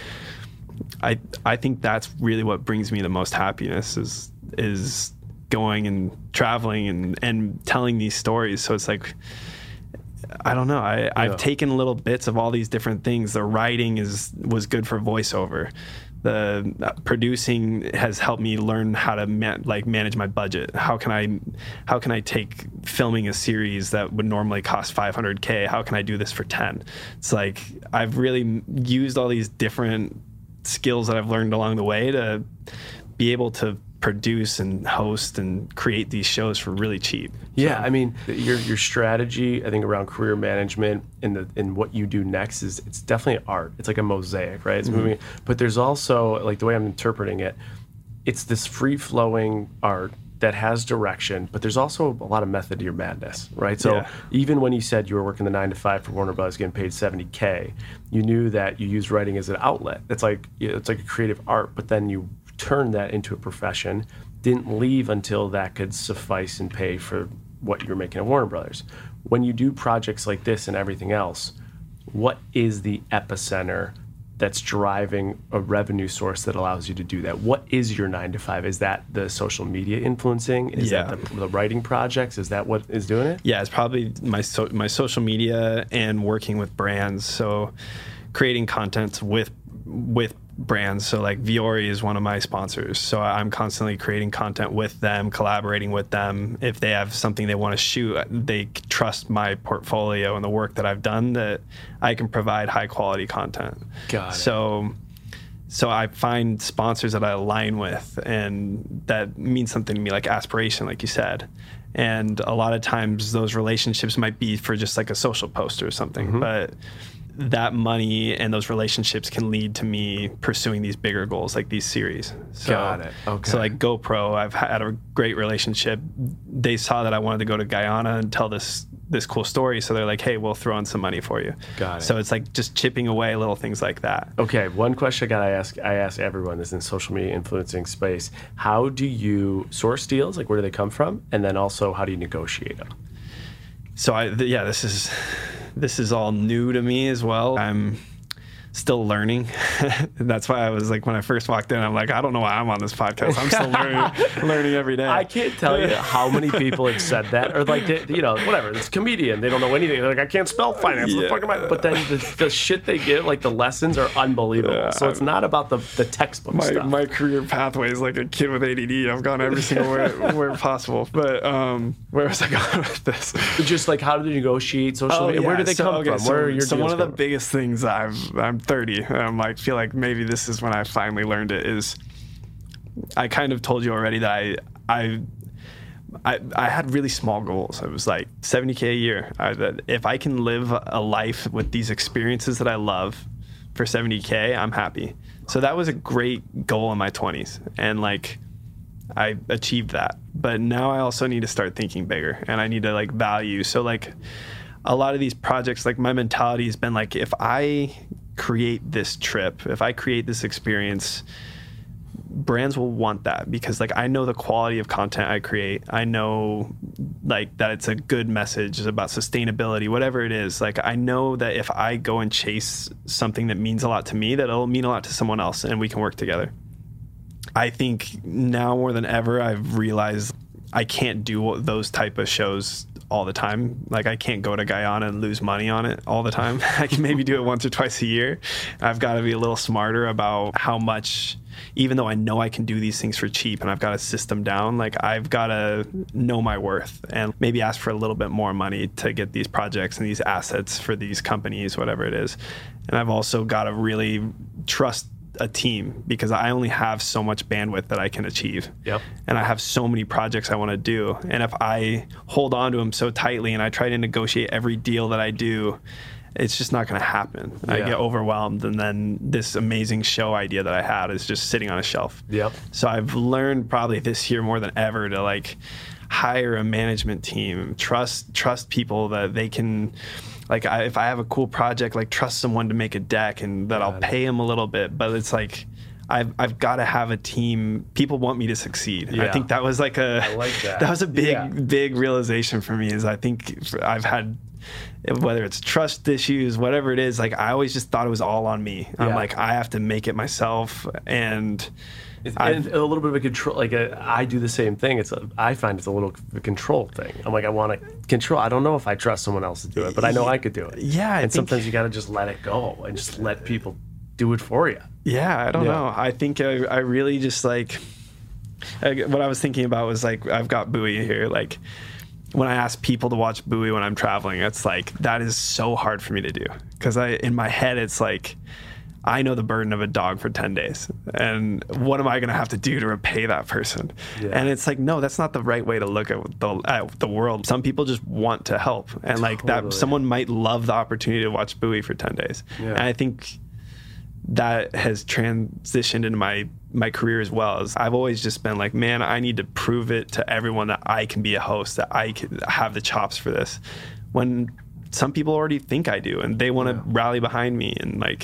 I think that's really what brings me the most happiness is going and traveling and telling these stories. So it's like, I don't know. I've taken little bits of all these different things. The writing was good for voiceover. The producing has helped me learn how to manage my budget. How can I take filming a series that would normally cost $500K? How can I do this for 10? It's like I've really used all these different skills that I've learned along the way to be able to produce and host and create these shows for really cheap. Yeah, I mean, your strategy, I think, around career management and what you do next it's definitely art. It's like a mosaic, right? It's moving, but there's also, like the way I'm interpreting it, it's this free-flowing art that has direction, but there's also a lot of method to your madness, right? So even when you said you were working the 9 to 5 for Warner Bros. Getting paid $70K, you knew that you used writing as an outlet. It's like a creative art, but then you turned that into a profession, didn't leave until that could suffice and pay for what you're making at Warner Brothers. When you do projects like this and everything else, what is the epicenter that's driving a revenue source that allows you to do that? What is your 9 to 5? Is that the social media influencing? Is that the writing projects? Is that what is doing it? Yeah, it's probably my social media and working with brands. So creating content with brands. So like Viore is one of my sponsors. So I'm constantly creating content with them, collaborating with them. If they have something they want to shoot, they trust my portfolio and the work that I've done that I can provide high quality content. Got it. So I find sponsors that I align with and that means something to me, like aspiration, like you said. And a lot of times those relationships might be for just like a social post or something, but that money and those relationships can lead to me pursuing these bigger goals, like these series. So, got it. Okay. So like GoPro, I've had a great relationship. They saw that I wanted to go to Guyana and tell this cool story. So they're like, hey, we'll throw in some money for you. Got it. So it's like just chipping away little things like that. Okay. One question I ask everyone this in social media influencing space. How do you source deals? Like, where do they come from? And then also, how do you negotiate them? So this is all new to me as well. I'm still learning. That's why I was like, when I first walked in, I'm like, I don't know why I'm on this podcast. I'm still learning every day. I can't tell you how many people have said that, or like, whatever. It's a comedian. They don't know anything. They're like, I can't spell finance. What the fuck am I? But then the shit they get, like the lessons are unbelievable. Yeah, so it's not about the textbook stuff. My career pathway is like a kid with ADD. I've gone every single where possible. But where was I going with this? Just like, how do they negotiate social media? Where do they come from? Where are your deals one of the biggest things I'm 30. I'm like, feel like maybe this is when I finally learned it. Is I kind of told you already that I had really small goals. It was like $70K a year. If I can live a life with these experiences that I love for $70K, I'm happy. So that was a great goal in my 20s. And like, I achieved that. But now I also need to start thinking bigger, and I need to like value. So like a lot of these projects, like my mentality has been like, if I create this trip, if I create this experience, brands will want that, because like I know the quality of content I create. I know like that it's a good message, it's about sustainability, whatever it is. Like I know that if I go and chase something that means a lot to me, that it'll mean a lot to someone else, and we can work together. I think now more than ever, I've realized I can't do those type of shows all the time. Like I can't go to Guyana and lose money on it all the time. I can maybe do it once or twice a year. I've got to be a little smarter about how much, even though I know I can do these things for cheap and I've got a system down, like I've got to know my worth and maybe ask for a little bit more money to get these projects and these assets for these companies, whatever it is. And I've also got to really trust a team, because I only have so much bandwidth that I can achieve. Yep. And I have so many projects I want to do. And if I hold on to them so tightly and I try to negotiate every deal that I do, it's just not going to happen. Yeah. I get overwhelmed, and then this amazing show idea that I had is just sitting on a shelf. Yep. So I've learned probably this year more than ever to like hire a management team, trust people that they can, like if I have a cool project, like trust someone to make a deck, and that I'll pay them a little bit. But it's like I've got to have a team. People want me to succeed. Yeah. I think that was like I like that. That was a big realization for me. Is I think I've had, whether it's trust issues, whatever it is, like I always just thought it was all on me. I'm like, I have to make it myself, and a little bit of a control. Like I do the same thing. I find it's a little control thing. I'm like, I want to control. I don't know if I trust someone else to do it, but I know I could do it. Yeah. And sometimes you got to just let it go and just let people do it for you. Yeah. I don't know. I think I really just like, what I was thinking about was like, I've got Bowie here. Like when I ask people to watch Bowie when I'm traveling, it's like, that is so hard for me to do. Cause in my head, it's like, I know the burden of a dog for 10 days. And what am I going to have to do to repay that person? Yeah. And it's like, no, that's not the right way to look at the world. Some people just want to help. And like that, someone might love the opportunity to watch Bowie for 10 days. Yeah. And I think that has transitioned into my career as well. As I've always just been like, man, I need to prove it to everyone that I can be a host, that I can have the chops for this. When some people already think I do, and they want to rally behind me. And like,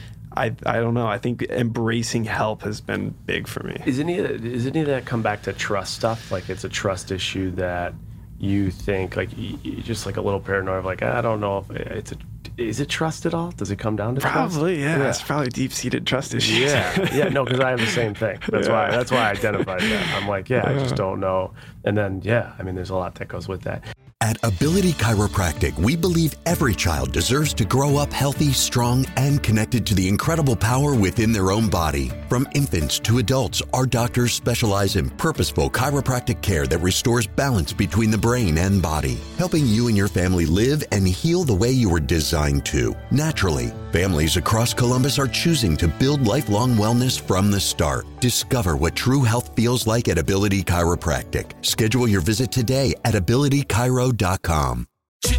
I don't know. I think embracing help has been big for me. Is any of that come back to trust stuff? Like it's a trust issue that you think like you just like a little paranoid of like, I don't know if is it trust at all? Does it come down to probably trust? Yeah. It's probably deep-seated trust issues. Yeah. No, because I have the same thing. That's why I identified that. I'm like, I just don't know. And then I mean, there's a lot that goes with that. At Ability Chiropractic, we believe every child deserves to grow up healthy, strong, and connected to the incredible power within their own body. From infants to adults, our doctors specialize in purposeful chiropractic care that restores balance between the brain and body, helping you and your family live and heal the way you were designed to, naturally. Families across Columbus are choosing to build lifelong wellness from the start. Discover what true health feels like at Ability Chiropractic. Schedule your visit today at abilitychiro.com.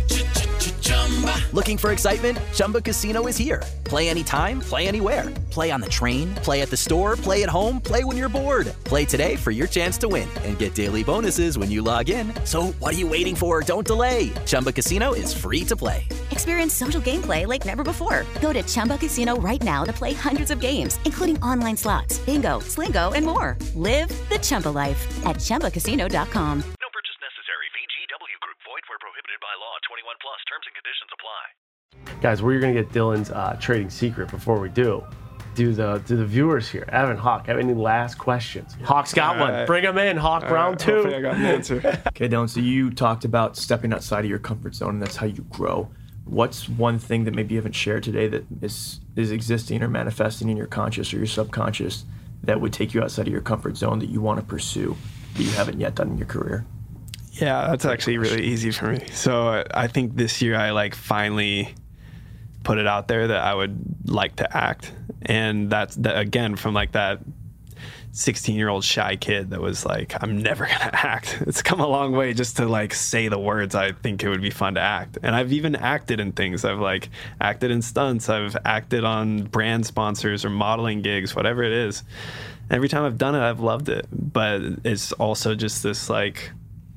Looking for excitement? Chumba Casino is here. Play anytime, play anywhere. Play on the train, play at the store, play at home, play when you're bored. Play today for your chance to win and get daily bonuses when you log in. So what are you waiting for? Don't delay. Chumba Casino is free to play. Experience social gameplay like never before. Go to Chumba Casino right now to play hundreds of games, including online slots, bingo, Slingo, and more. Live the Chumba life at ChumbaCasino.com. No purchase necessary. VGW Group. Void where prohibited by law. 21 plus. Terms and conditions apply. Guys, we're going to get Dylan's trading secret. Before we do the viewers here, Evan, Hawk, have any last questions? Hawk's got one. Bring him in, Hawk. Round two. Hopefully I got an answer. Okay, Dylan, so you talked about stepping outside of your comfort zone, and that's how you grow. What's one thing that maybe you haven't shared today that is existing or manifesting in your conscious or your subconscious that would take you outside of your comfort zone that you want to pursue that you haven't yet done in your career? Yeah, that's actually really easy for me. So I think this year I finally put it out there that I would like to act. And that's again from that 16-year-old shy kid that was like, I'm never gonna act. It's come a long way just to like say the words I think it would be fun to act. And I've even acted in things. I've like acted in stunts. I've acted on brand sponsors or modeling gigs, whatever it is. Every time I've done it, I've loved it. But it's also just this like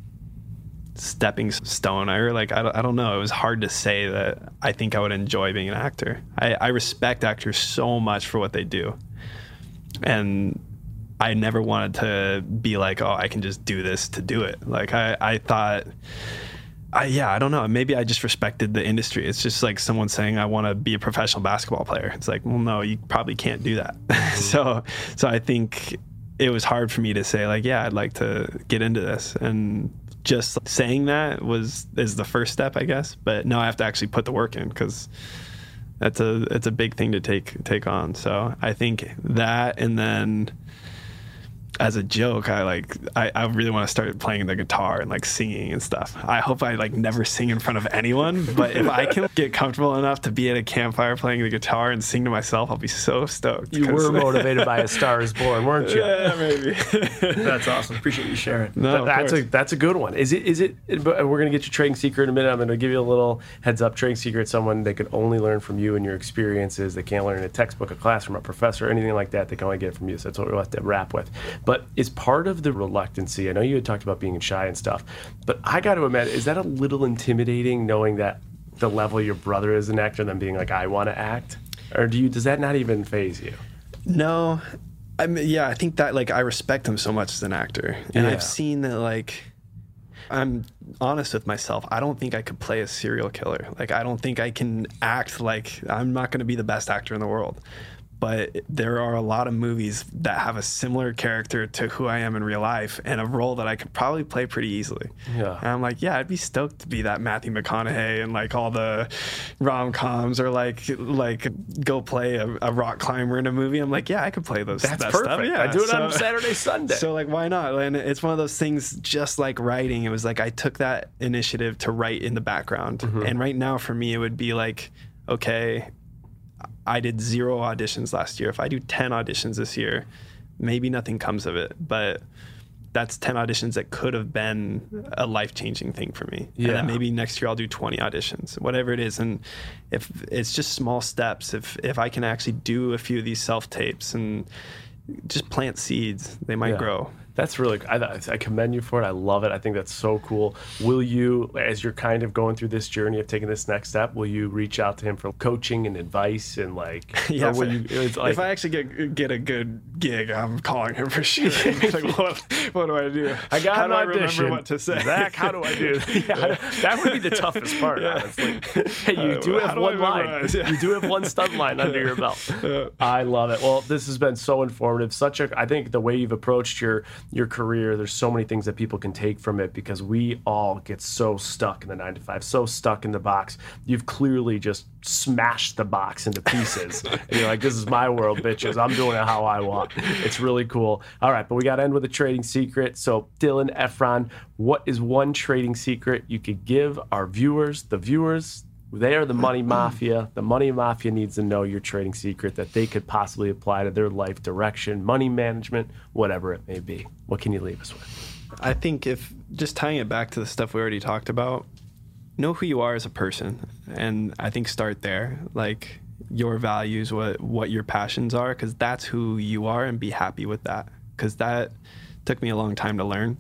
stepping stone. I don't know. It was hard to say that I think I would enjoy being an actor. I respect actors so much for what they do. And I never wanted to be like, oh, I can just do this to do it. Like I thought, I don't know. Maybe I just respected the industry. It's just like someone saying, I want to be a professional basketball player. It's like, well, no, you probably can't do that. So I think it was hard for me to say like, yeah, I'd like to get into this. And just saying that is the first step, I guess. But now I have to actually put the work in, because it's a big thing to take on. So I think that, and then as a joke, I really want to start playing the guitar and like singing and stuff. I hope I like never sing in front of anyone, but if I can get comfortable enough to be at a campfire playing the guitar and sing to myself, I'll be so stoked. You were motivated by A Star Is Born, weren't you? Yeah, maybe. That's awesome. Appreciate you sharing. No, that's a good one. Is it? But we're gonna get your trading secret in a minute. I'm gonna give you a little heads up. Trading secret: someone they could only learn from you and your experiences. They can't learn in a textbook, a classroom, a professor, anything like that. They can only get it from you. So that's what we'll have to wrap with. But is part of the reluctancy, I know you had talked about being shy and stuff, but I got to admit, is that a little intimidating knowing that the level your brother is an actor and then being like, I want to act? Or does that not even faze you? No. I mean, yeah, I think that like I respect him so much as an actor. And I've seen that like, I'm honest with myself. I don't think I could play a serial killer. Like, I don't think I can act like, I'm not going to be the best actor in the world. But there are a lot of movies that have a similar character to who I am in real life and a role that I could probably play pretty easily. Yeah. And I'm like, yeah, I'd be stoked to be that Matthew McConaughey and like all the rom-coms, or like go play a rock climber in a movie. I'm like, yeah, I could play that perfect stuff. Yeah. I do it on Saturday, Sunday. So like, why not? And it's one of those things, just like writing. It was like I took that initiative to write in the background. Mm-hmm. And right now for me, it would be like, okay, I did 0 auditions last year. If I do 10 auditions this year, maybe nothing comes of it. But that's 10 auditions that could have been a life-changing thing for me. Yeah. And then maybe next year I'll do 20 auditions, whatever it is. And if it's just small steps, if I can actually do a few of these self-tapes and just plant seeds, they might grow. That's really, I commend you for it. I love it. I think that's so cool. Will you, as you're kind of going through this journey of taking this next step, will you reach out to him for coaching and advice and like, yeah, if I actually get a good gig, I'm calling him for sure. Like, what do I do? I got an audition. Remember what to say. Zach, how do I do that? That would be the toughest part, honestly. Hey, you do have one line. You do have one stunt line under your belt. I love it. Well, this has been so informative. I think the way you've approached your career, there's so many things that people can take from it, because we all get so stuck in the 9-to-5, so stuck in the box. You've clearly just smashed the box into pieces. And you're like, this is my world, bitches. I'm doing it how I want. It's really cool. All right, but we got to end with a trading secret. So Dylan Efron, what is one trading secret you could give our viewers? The viewers, they are the money mafia. The money mafia needs to know your trading secret that they could possibly apply to their life direction, money management, whatever it may be. What can you leave us with? I think if just tying it back to the stuff we already talked about, know who you are as a person. And I think start there, like your values, what your passions are, because that's who you are, and be happy with that. Because that took me a long time to learn.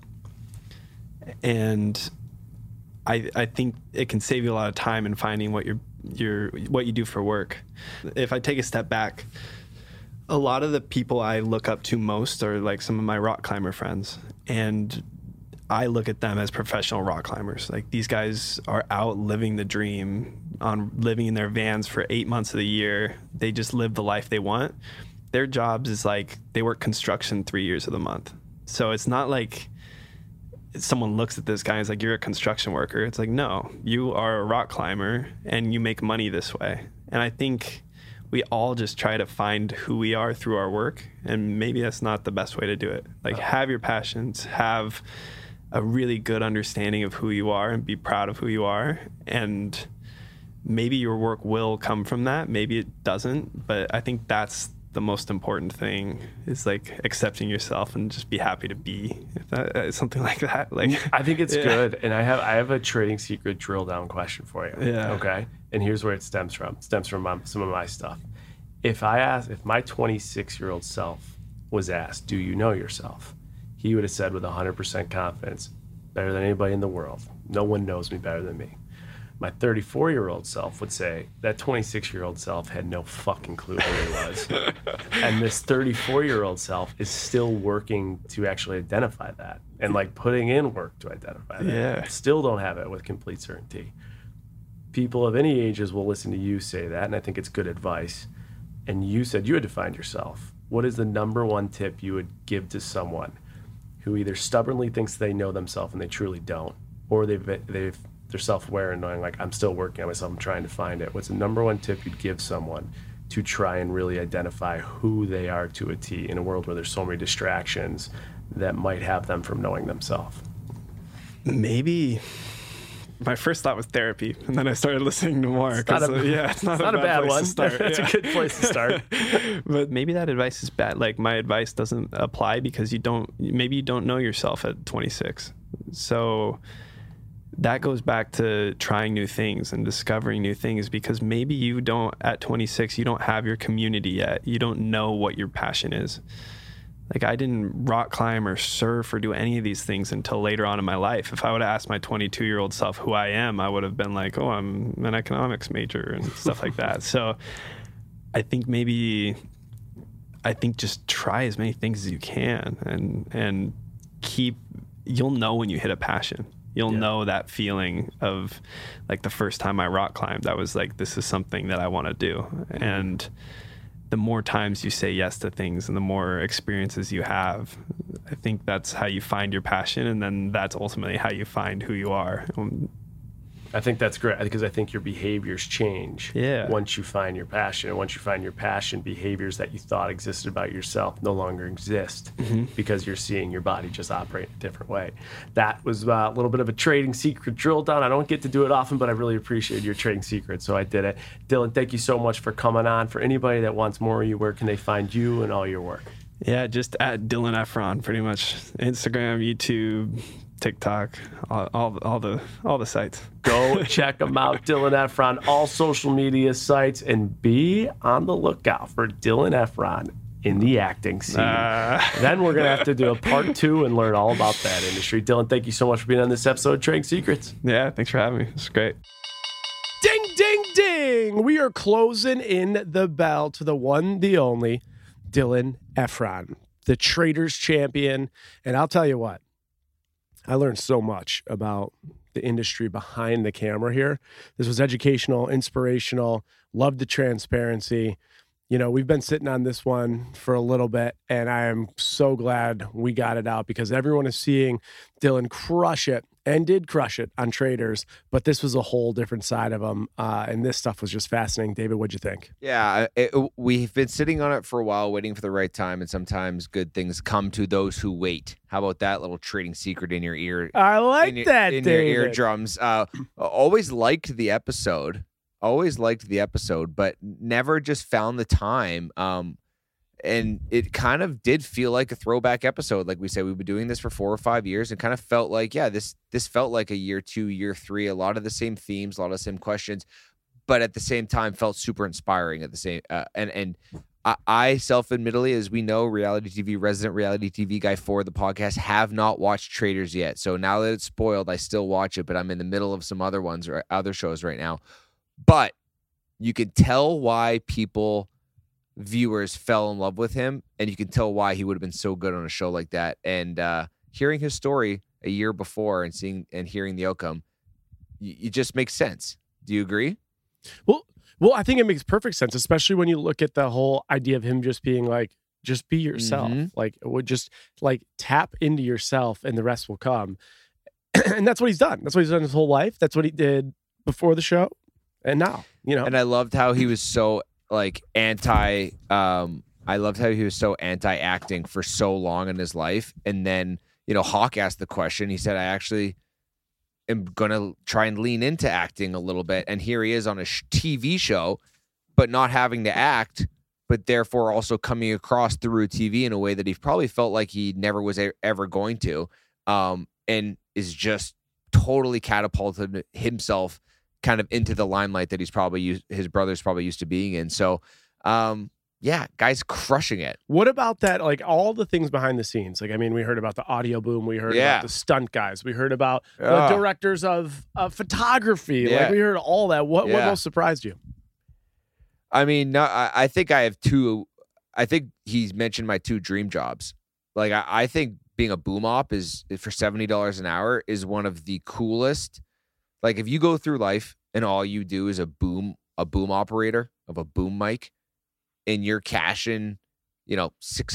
And I think it can save you a lot of time in finding what you do for work. If I take a step back, a lot of the people I look up to most are like some of my rock climber friends, and I look at them as professional rock climbers. Like, these guys are out living the dream, on living in their vans for 8 months of the year. They just live the life they want. Their jobs is like they work construction 3 years of the month. So it's not like someone looks at this guy and is like, you're a construction worker. It's like, no, you are a rock climber and you make money this way. And I think we all just try to find who we are through our work, and maybe that's not the best way to do it. Like, have your passions, have a really good understanding of who you are, and be proud of who you are. And maybe your work will come from that, maybe it doesn't, but I think that's the most important thing is like accepting yourself and just be happy to be. Something like that. Like, I think it's good. And I have a trading secret drill down question for you. Yeah. Okay. And here's where it stems from. It stems from some of my stuff. If my 26-year-old self was asked, do you know yourself? He would have said with 100% confidence, better than anybody in the world. No one knows me better than me. My 34-year-old self would say that 26-year-old self had no fucking clue who he was. And this 34-year-old self is still working to actually identify that and like putting in work to identify that. Yeah. Still don't have it with complete certainty. People of any ages will listen to you say that, and I think it's good advice. And you said you had defined yourself. What is the number one tip you would give to someone who either stubbornly thinks they know themselves and they truly don't, or they're self-aware and knowing like, I'm still working on myself, I'm trying to find it. What's the number one tip you'd give someone to try and really identify who they are to a T in a world where there's so many distractions that might have them from knowing themselves? Maybe my first thought was therapy, and then I started listening to more. It's not a bad one. That's a good place to start. But maybe that advice is bad. Like, my advice doesn't apply because maybe you don't know yourself at 26. So that goes back to trying new things and discovering new things, because maybe you don't, at 26, you don't have your community yet. You don't know what your passion is. Like, I didn't rock climb or surf or do any of these things until later on in my life. If I would have asked my 22-year-old self who I am, I would have been like, oh, I'm an economics major and stuff like that. So I think just try as many things as you can and you'll know when you hit a passion. You'll know that feeling of like the first time I rock climbed, I was like, this is something that I want to do. And the more times you say yes to things and the more experiences you have, I think that's how you find your passion. And then that's ultimately how you find who you are. I think that's great, because I think your behaviors change once you find your passion. And once you find your passion, behaviors that you thought existed about yourself no longer exist because you're seeing your body just operate in a different way. That was a little bit of a trading secret drill down. I don't get to do it often, but I really appreciate your trading secret, so I did it. Dylan, thank you so much for coming on. For anybody that wants more of you, where can they find you and all your work? Yeah, just at Dylan Efron, pretty much. Instagram, YouTube, TikTok, all the sites. Go check them out, Dylan Efron, all social media sites, and be on the lookout for Dylan Efron in the acting scene. Then we're going to have to do a part 2 and learn all about that industry. Dylan, thank you so much for being on this episode of Trading Secrets. Yeah, thanks for having me. It's great. Ding, ding, ding. We are closing in the bell to the one, the only, Dylan Efron, the Traders champion. And I'll tell you what, I learned so much about the industry behind the camera here. This was educational, inspirational, loved the transparency. You know, we've been sitting on this one for a little bit, and I am so glad we got it out, because everyone is seeing Dylan crush it, and did crush it on Traders, but this was a whole different side of him, and this stuff was just fascinating. David, what'd you think? Yeah, we've been sitting on it for a while, waiting for the right time, and sometimes good things come to those who wait. How about that little trading secret in your ear? I like that, in David. your eardrums. Always liked the episode, but never just found the time. And it kind of did feel like a throwback episode. Like we said, we've been doing this for 4 or 5 years, and kind of felt like, this felt like a year 2, year 3, a lot of the same themes, a lot of the same questions, but at the same time felt super inspiring at the same, and I self-admittedly, as we know, resident reality TV guy for the podcast, have not watched Traders yet. So now that it's spoiled, I still watch it, but I'm in the middle of some other ones or other shows right now. But you can tell why viewers fell in love with him, and you can tell why he would have been so good on a show like that. And hearing his story a year before and seeing and hearing the outcome, it just makes sense. Do you agree? Well, I think it makes perfect sense, especially when you look at the whole idea of him just being like, just be yourself. Like, it would just like tap into yourself and the rest will come. And that's what he's done. That's what he's done his whole life. That's what he did before the show. And now, you know. And I loved how he was so like anti-acting for so long in his life. And then, Hawk asked the question. He said, I actually am going to try and lean into acting a little bit. And here he is on a TV show, but not having to act, but therefore also coming across through TV in a way that he probably felt like he never was ever going to, and is just totally catapulted himself kind of into the limelight that his brother's probably used to being in. So, yeah, guy's crushing it. What about that? Like all the things behind the scenes. Like, I mean, we heard about the audio boom. We heard about the stunt guys. We heard about the directors of photography. Yeah. Like we heard all that. What most surprised you? I mean, no, I think I have two. I think he's mentioned my two dream jobs. Like, I think being a boom op is for $70 an hour is one of the coolest. Like, if you go through life and all you do is a boom operator of a boom mic, and you're cashing, $600,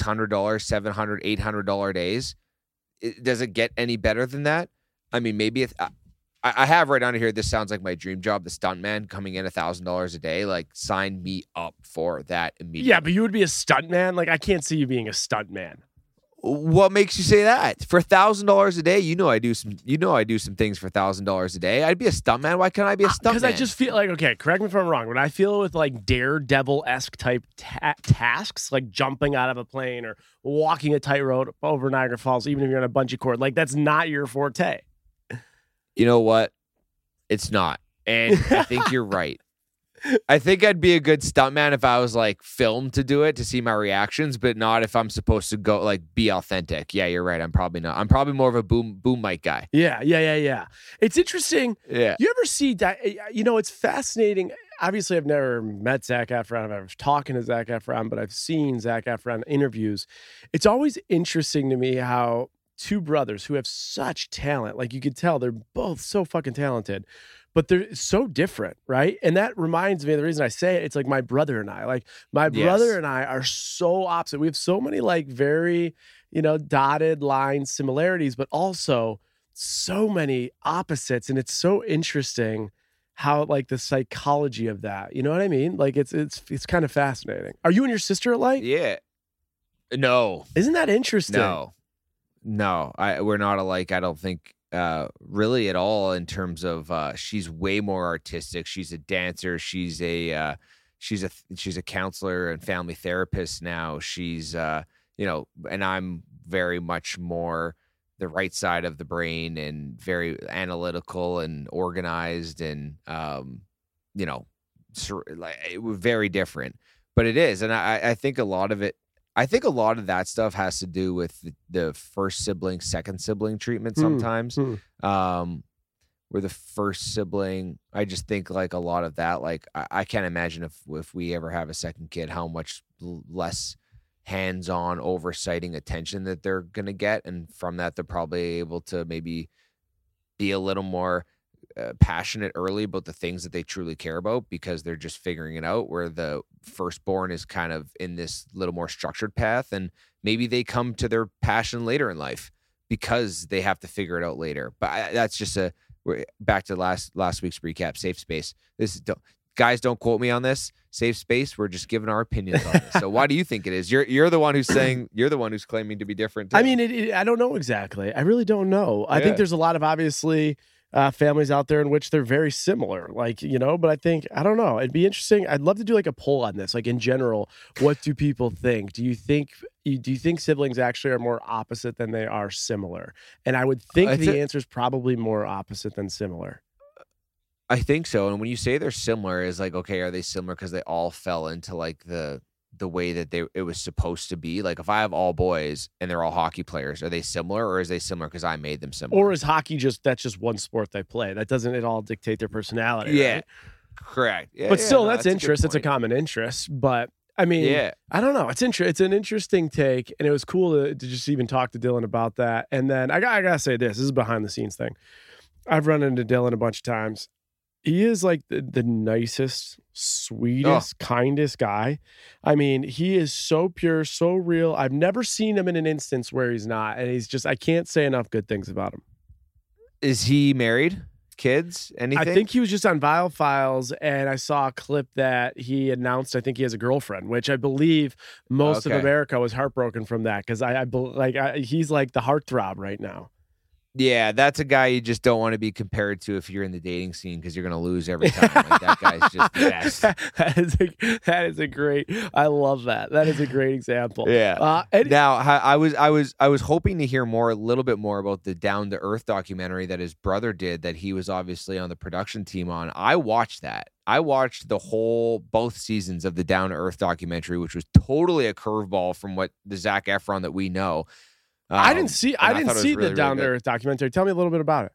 $700, $800 days, does it get any better than that? I mean, maybe I have right under here, this sounds like my dream job, the stuntman coming in $1,000 a day. Like, sign me up for that immediately. Yeah, but you would be a stuntman? Like, I can't see you being a stuntman. What makes you say that? For $1,000 a day, I do some things for $1,000 a day. I'd be a stuntman. Why can't I be a stuntman? Because I just feel like, okay, correct me if I'm wrong, but I feel with like Daredevil-esque type tasks, like jumping out of a plane or walking a tightrope over Niagara Falls, even if you're on a bungee cord, like that's not your forte. You know what? It's not. And I think you're right. I think I'd be a good stuntman if I was like filmed to do it to see my reactions, but not if I'm supposed to go like be authentic. Yeah, you're right. I'm probably not. I'm probably more of a boom mic guy. Yeah. It's interesting. Yeah. You ever see that? It's fascinating. Obviously, I've never met Zac Efron. I've never talking to Zac Efron, but I've seen Zac Efron interviews. It's always interesting to me how two brothers who have such talent, like you could tell they're both so fucking talented, but they're so different, right? And that reminds me of the reason I say it. It's like my brother and I. Like my brother and I are so opposite. We have so many like very, dotted line similarities, but also so many opposites. And it's so interesting how like the psychology of that. You know what I mean? Like it's kind of fascinating. Are you and your sister alike? Yeah. No. Isn't that interesting? No, we're not alike. I don't think really at all in terms of she's way more artistic. She's a dancer. She's a counselor and family therapist now. She's and I'm very much more the right side of the brain and very analytical and organized and very different. But it is, and I think a lot of it. I think a lot of that stuff has to do with the first sibling, second sibling treatment sometimes. Where the first sibling, I just think like a lot of that, like I can't imagine if we ever have a second kid, how much less hands-on oversighting attention that they're going to get. And from that, they're probably able to maybe be a little more passionate early about the things that they truly care about because they're just figuring it out, where the firstborn is kind of in this little more structured path, and maybe they come to their passion later in life because they have to figure it out later. But that's just back to last week's recap. Safe space. Guys, don't quote me on this. Safe space. We're just giving our opinions on this. So why do you think it is? You're the one who's saying, you're the one who's claiming to be different too. I mean, I don't know exactly. I really don't know. I think there's a lot of obviously families out there in which they're very similar, like, but I think, I don't know. It'd be interesting. I'd love to do like a poll on this. Like in general, what do people think? Do you think siblings actually are more opposite than they are similar? And I would think the answer is probably more opposite than similar. I think so. And when you say they're similar, is like, okay, are they similar because they all fell into like the way that it was supposed to be? Like if I have all boys and they're all hockey players, are they similar, or is they similar because I made them similar? Or is hockey that's just one sport they play? That doesn't at all dictate their personality. Yeah, right? Correct. Yeah, but still, that's interest. It's a common interest. But I mean, I don't know. It's an interesting take, and it was cool to just even talk to Dylan about that. And then I gotta say this is a behind the scenes thing. I've run into Dylan a bunch of times. He is like the nicest, sweetest, kindest guy. I mean, he is so pure, so real. I've never seen him in an instance where he's not. And he's just, I can't say enough good things about him. Is he married? Kids? Anything? I think he was just on Viall Files, and I saw a clip that he announced, I think he has a girlfriend, which I believe most of America was heartbroken from that, because he's like the heartthrob right now. Yeah, that's a guy you just don't want to be compared to if you're in the dating scene because you're going to lose every time. Like, that guy's just the best. that is a great. I love that. That is a great example. Yeah. Now, I was hoping to hear a little bit more about the Down to Earth documentary that his brother did, that he was obviously on the production team on. I watched that. I watched both seasons of the Down to Earth documentary, which was totally a curveball from what the Zac Efron that we know. I didn't see the Down to Earth documentary. Tell me a little bit about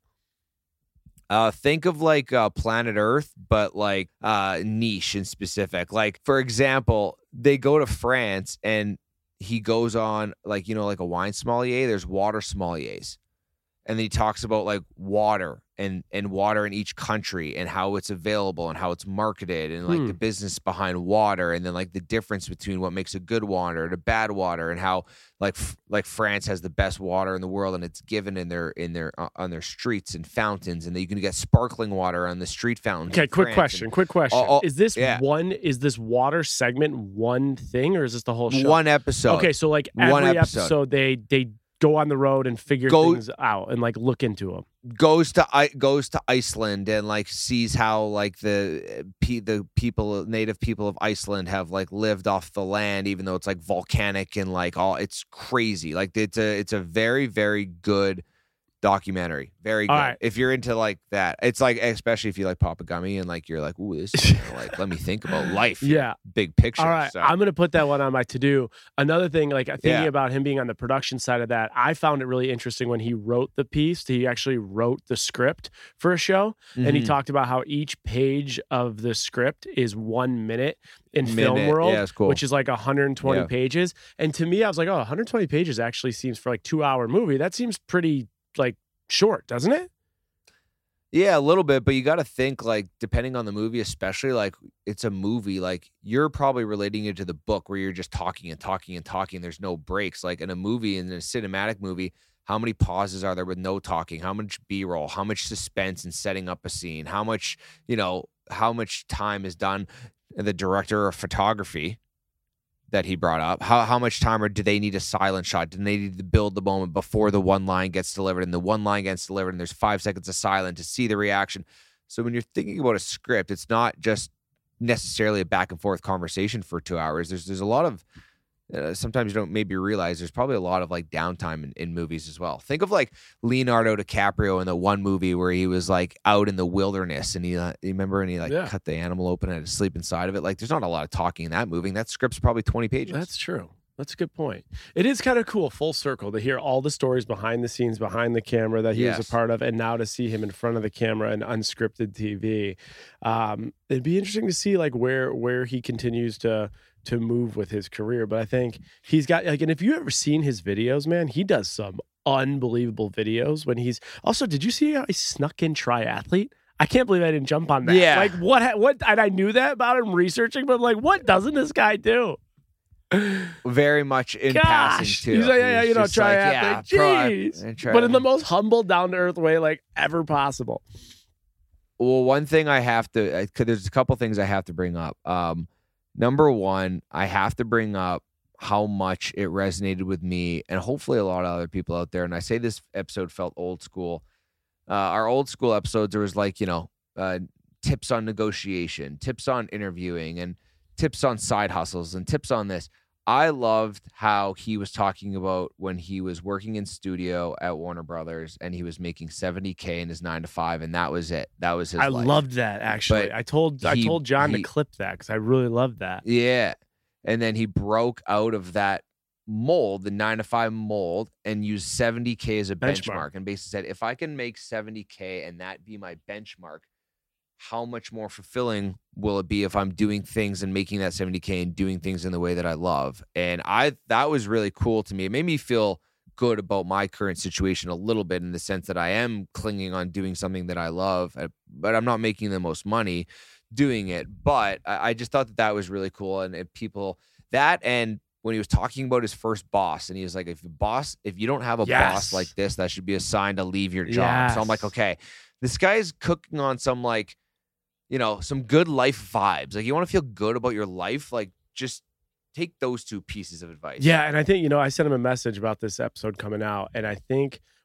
it. Think of like Planet Earth, but like niche and specific. Like, for example, they go to France and he goes on like a wine sommelier. There's water sommeliers. And then he talks about like water and water in each country and how it's available and how it's marketed and like the business behind water, and then like the difference between what makes a good water and a bad water, and how like France has the best water in the world and it's given on their streets and fountains, and then you can get sparkling water on the street fountains. Okay, quick question. Is this water segment one thing, or is this the whole show? One episode. Okay, so like every episode they go on the road and figure things out and like look into them. Goes to Iceland and like sees how like the native people of Iceland have like lived off the land, even though it's like volcanic and like it's crazy. Like it's a very, very good documentary. Very good. Right. If you're into like that, it's like, especially if you like Papa Gummy and like you're like, ooh, this is like, let me think about life. Yeah. Big picture. All right. So I'm going to put that one on my to-do. Another thing, like thinking about him being on the production side of that, I found it really interesting when he wrote the piece. He actually wrote the script for a show, and he talked about how each page of the script is 1 minute in film world, cool. which is like 120 pages. And to me, I was like, 120 pages actually seems for like 2-hour movie. That seems pretty like short, doesn't it? Yeah, a little bit, but you got to think like depending on the movie, especially like it's a movie, like you're probably relating it to the book where you're just talking and talking and talking. There's no breaks. Like in a movie, in a cinematic movie, how many pauses are there with no talking? How much B-roll? How much suspense in setting up a scene? How much time is done? The director of photography that he brought up, how much time, or do they need a silent shot? Do they need to build the moment before the one line gets delivered, and the one line gets delivered and there's 5 seconds of silence to see the reaction? So when you're thinking about a script, it's not just necessarily a back and forth conversation for 2 hours. There's a lot of sometimes you don't maybe realize there's probably a lot of like downtime in movies as well. Think of like Leonardo DiCaprio in the one movie where he was like out in the wilderness and he cut the animal open and had to sleep inside of it. Like there's not a lot of talking in that movie. That script's probably 20 pages. That's true. That's a good point. It is kind of cool, full circle, to hear all the stories behind the scenes, behind the camera that he was a part of, and now to see him in front of the camera and unscripted TV. It'd be interesting to see like where he continues to move with his career. But I think he's got like, and if you ever seen his videos, man, he does some unbelievable videos when he's also, did you see how he snuck in triathlete? I can't believe I didn't jump on that. Yeah. Like what, and I knew that about him researching, but I'm like, what doesn't this guy do? Very much in passing too. He's like, triathlete. Jeez. But in the most humble, down to earth way like ever possible. Well, one thing there's a couple things I have to bring up. Number one, I have to bring up how much it resonated with me and hopefully a lot of other people out there. And I say this episode felt old school. Our old school episodes, there was like, tips on negotiation, tips on interviewing, and tips on side hustles and tips on this. I loved how he was talking about when he was working in studio at Warner Brothers and he was making $70K in his 9-to-5, and that was it. That was his life. I loved that, actually. But I told John to clip that because I really loved that. Yeah. And then he broke out of that mold, the 9-to-5 mold, and used 70K as a benchmark. And basically said, if I can make 70K and that be my benchmark, how much more fulfilling will it be if I'm doing things and making that 70K and doing things in the way that I love? And that was really cool to me. It made me feel good about my current situation a little bit, in the sense that I am clinging on doing something that I love, but I'm not making the most money doing it. But I just thought that was really cool. And and when he was talking about his first boss, and he was like, if you don't have a boss like this, that should be a sign to leave your job. Yes. So I'm like, okay, this guy's cooking on some like, some good life vibes. Like, you want to feel good about your life, like just take those two pieces of advice. Yeah, and I think, I sent him a message about this episode coming out, and I think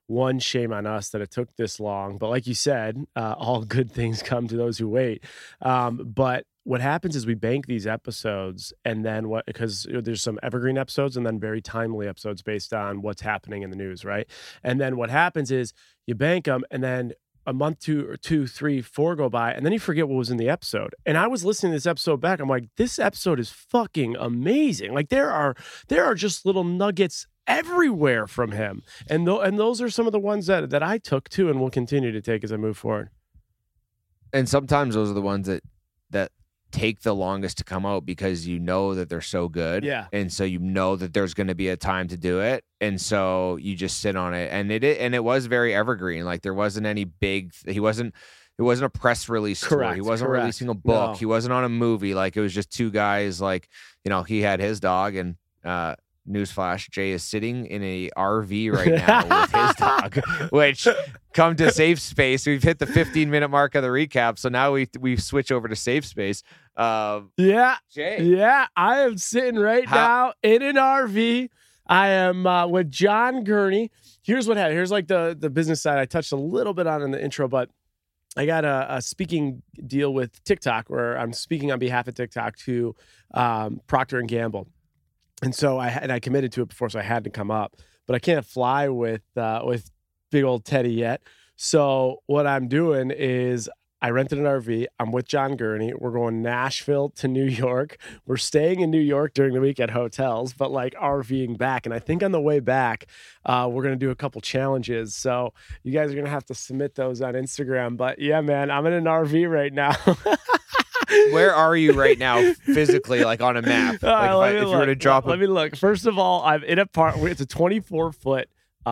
one, shame on us that it took this long. But like you said, all good things come to those who wait. But what happens is we bank these episodes, and then because there's some evergreen episodes and then very timely episodes based on what's happening in the news, right? And then what happens is you bank them, and then a month, 2, 3, 4 go by, and then you forget what was in the episode. And I was listening to this episode back. I'm like, this episode is fucking amazing. Like there are just little nuggets everywhere from him, and those are some of the ones that I took too, and will continue to take as I move forward. And sometimes those are the ones that take the longest to come out because you know that they're so good. Yeah. And so you know that there's going to be a time to do it. And so you just sit on it. And it was very evergreen. Like there wasn't any big, it wasn't a press release tour. He wasn't releasing a book. No. He wasn't on a movie. Like it was just two guys, like, he had his dog, and newsflash, Jay is sitting in a RV right now with his dog, which come to Safe Space. We've hit the 15-minute mark of the recap. So now we switch over to Safe Space. Jay. Yeah, I am sitting right now in an RV. I am with John Gurney. Here's what happened. Here's like the business side. I touched a little bit on in the intro, but I got a speaking deal with TikTok where I'm speaking on behalf of TikTok to Procter & Gamble. And so I committed to it before, so I had to come up. But I can't fly with big old Teddy yet. So what I'm doing is I rented an RV. I'm with John Gurney. We're going Nashville to New York. We're staying in New York during the week at hotels, but like RVing back. And I think on the way back, we're going to do a couple challenges. So you guys are going to have to submit those on Instagram. But yeah, man, I'm in an RV right now. Where are you right now physically, like on a map? Like if you were to drop Let me look. First of all, I'm in a part where it's a 24-foot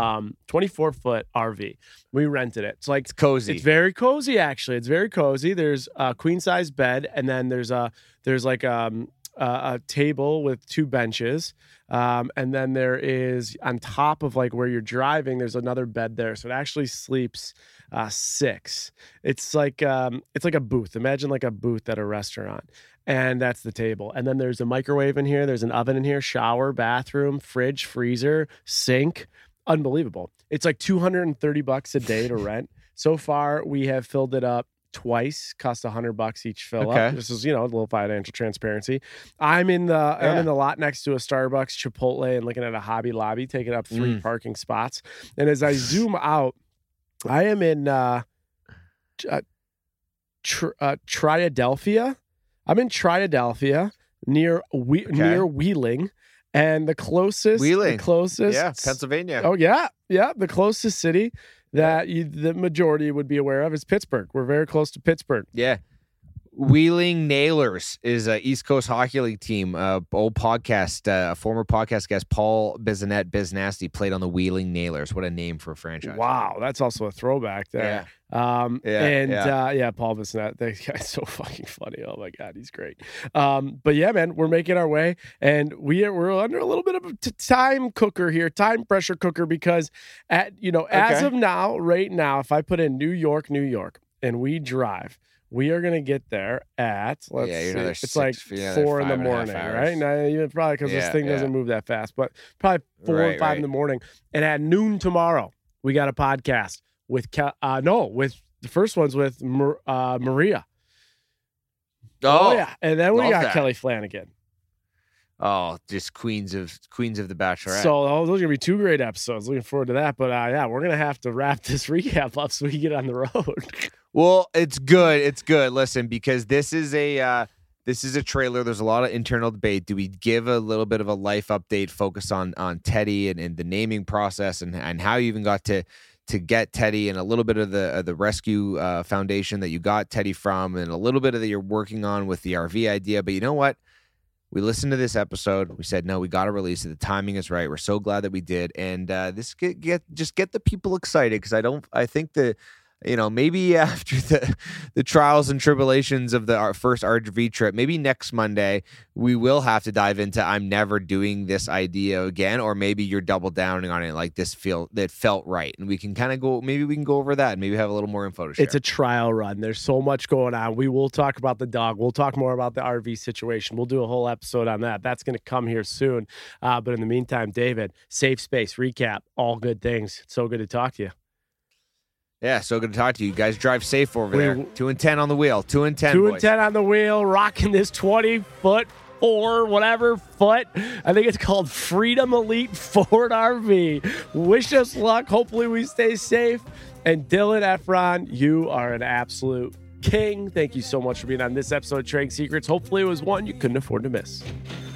RV. We rented it. It's like, it's cozy. It's very cozy, actually. It's very cozy. There's a queen size bed, and then there's like a table with 2 benches. And then there is, on top of like where you're driving, there's another bed there. So it actually sleeps 6. It's like a booth. Imagine like a booth at a restaurant. And that's the table. And then there's a microwave in here. There's an oven in here, shower, bathroom, fridge, freezer, sink. Unbelievable. It's like $230 a day to rent. So far, we have filled it up twice, cost $100 each fill up. This is, a little financial transparency. I'm in the lot next to a Starbucks, Chipotle, and looking at a Hobby Lobby, taking up 3 parking spots. And as I zoom out, I am in Triadelphia. I'm in Triadelphia near Wheeling. And the closest, Pennsylvania. Oh yeah, the closest city that the majority would be aware of is Pittsburgh. We're very close to Pittsburgh. Yeah. Wheeling Nailers is an East Coast Hockey League team. Old podcast, former podcast guest Paul Bissonnette, Biz Nasty, played on the Wheeling Nailers. What a name for a franchise! Wow, that's also a throwback there. Paul Bissonnette, that guy's so fucking funny. Oh my god, he's great. But yeah, man, we're making our way, and we're under a little bit of a time pressure cooker, because as of now, right now, if I put in New York, and we drive. We are going to get there at, it's like 4 in the morning, right? Now, probably because this thing doesn't move that fast, but probably 4 or 5 in the morning. And at noon tomorrow, we got a podcast with the first one's with Maria. Oh yeah. And then we got Kelly Flanagan. Oh, just queens of the Bachelorette. So those are going to be 2 great episodes. Looking forward to that. But we're going to have to wrap this recap up so we can get on the road. Well, it's good. It's good. Listen, because this is a trailer. There's a lot of internal debate. Do we give a little bit of a life update, focus on Teddy and the naming process and how you even got to get Teddy, and a little bit of the rescue foundation that you got Teddy from, and a little bit of that you're working on with the RV idea. But you know what? We listened to this episode. We said, no, we got to release it. The timing is right. We're so glad that we did. And just get the people excited, because I think maybe after the trials and tribulations of our first RV trip, maybe next Monday we will have to dive into I'm never doing this idea again, or maybe you're double downing on it like that felt right, and we can kind of go. Maybe we can go over that and maybe have a little more info to share. It's a trial run. There's so much going on. We will talk about the dog. We'll talk more about the RV situation. We'll do a whole episode on that. That's going to come here soon. But in the meantime, David, safe space recap, all good things. It's so good to talk to you. Yeah, so good to talk to you. You guys drive safe over there. 2 and 10 on the wheel. 2 and 10. 2 and 10 on the wheel, rocking this 20-foot or whatever foot. I think it's called Freedom Elite Ford RV. Wish us luck. Hopefully we stay safe. And Dylan Efron, you are an absolute king. Thank you so much for being on this episode of Trading Secrets. Hopefully it was one you couldn't afford to miss.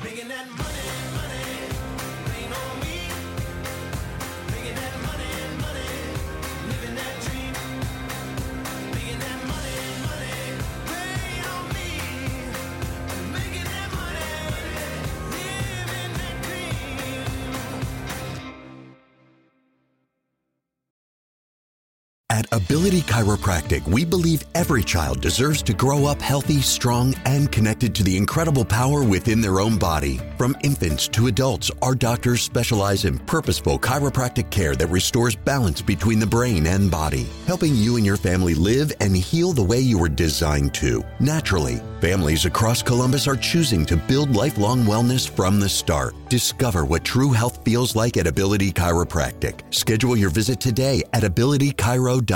At Ability Chiropractic, we believe every child deserves to grow up healthy, strong, and connected to the incredible power within their own body. From infants to adults, our doctors specialize in purposeful chiropractic care that restores balance between the brain and body, helping you and your family live and heal the way you were designed to, naturally. Families across Columbus are choosing to build lifelong wellness from the start. Discover what true health feels like at Ability Chiropractic. Schedule your visit today at abilitychiro.com.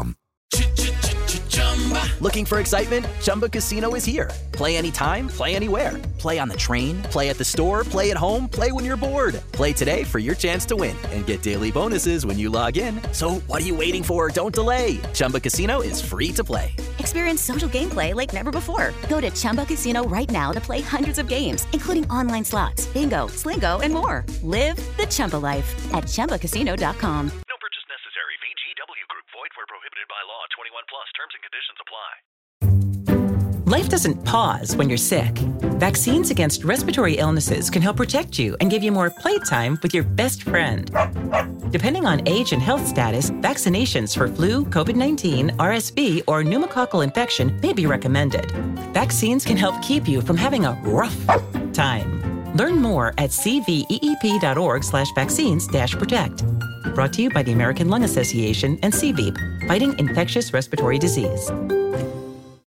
Looking for excitement? Chumba Casino is here. Play anytime, play anywhere. Play on the train, play at the store, play at home, play when you're bored. Play today for your chance to win and get daily bonuses when you log in. So what are you waiting for? Don't delay. Chumba Casino is free to play. Experience social gameplay like never before. Go to Chumba Casino right now to play hundreds of games, including online slots, bingo, Slingo, and more. Live the Chumba life at ChumbaCasino.com. No purchase necessary. VGW Group. Void where prohibited by law. 21 plus. Terms and conditions apply. Life doesn't pause when you're sick. Vaccines against respiratory illnesses can help protect you and give you more playtime with your best friend. Depending on age and health status, vaccinations for flu, COVID-19, RSV, or pneumococcal infection may be recommended. Vaccines can help keep you from having a rough time. Learn more at cveep.org/vaccines-protect. Brought to you by the American Lung Association and CVEEP, fighting infectious respiratory disease.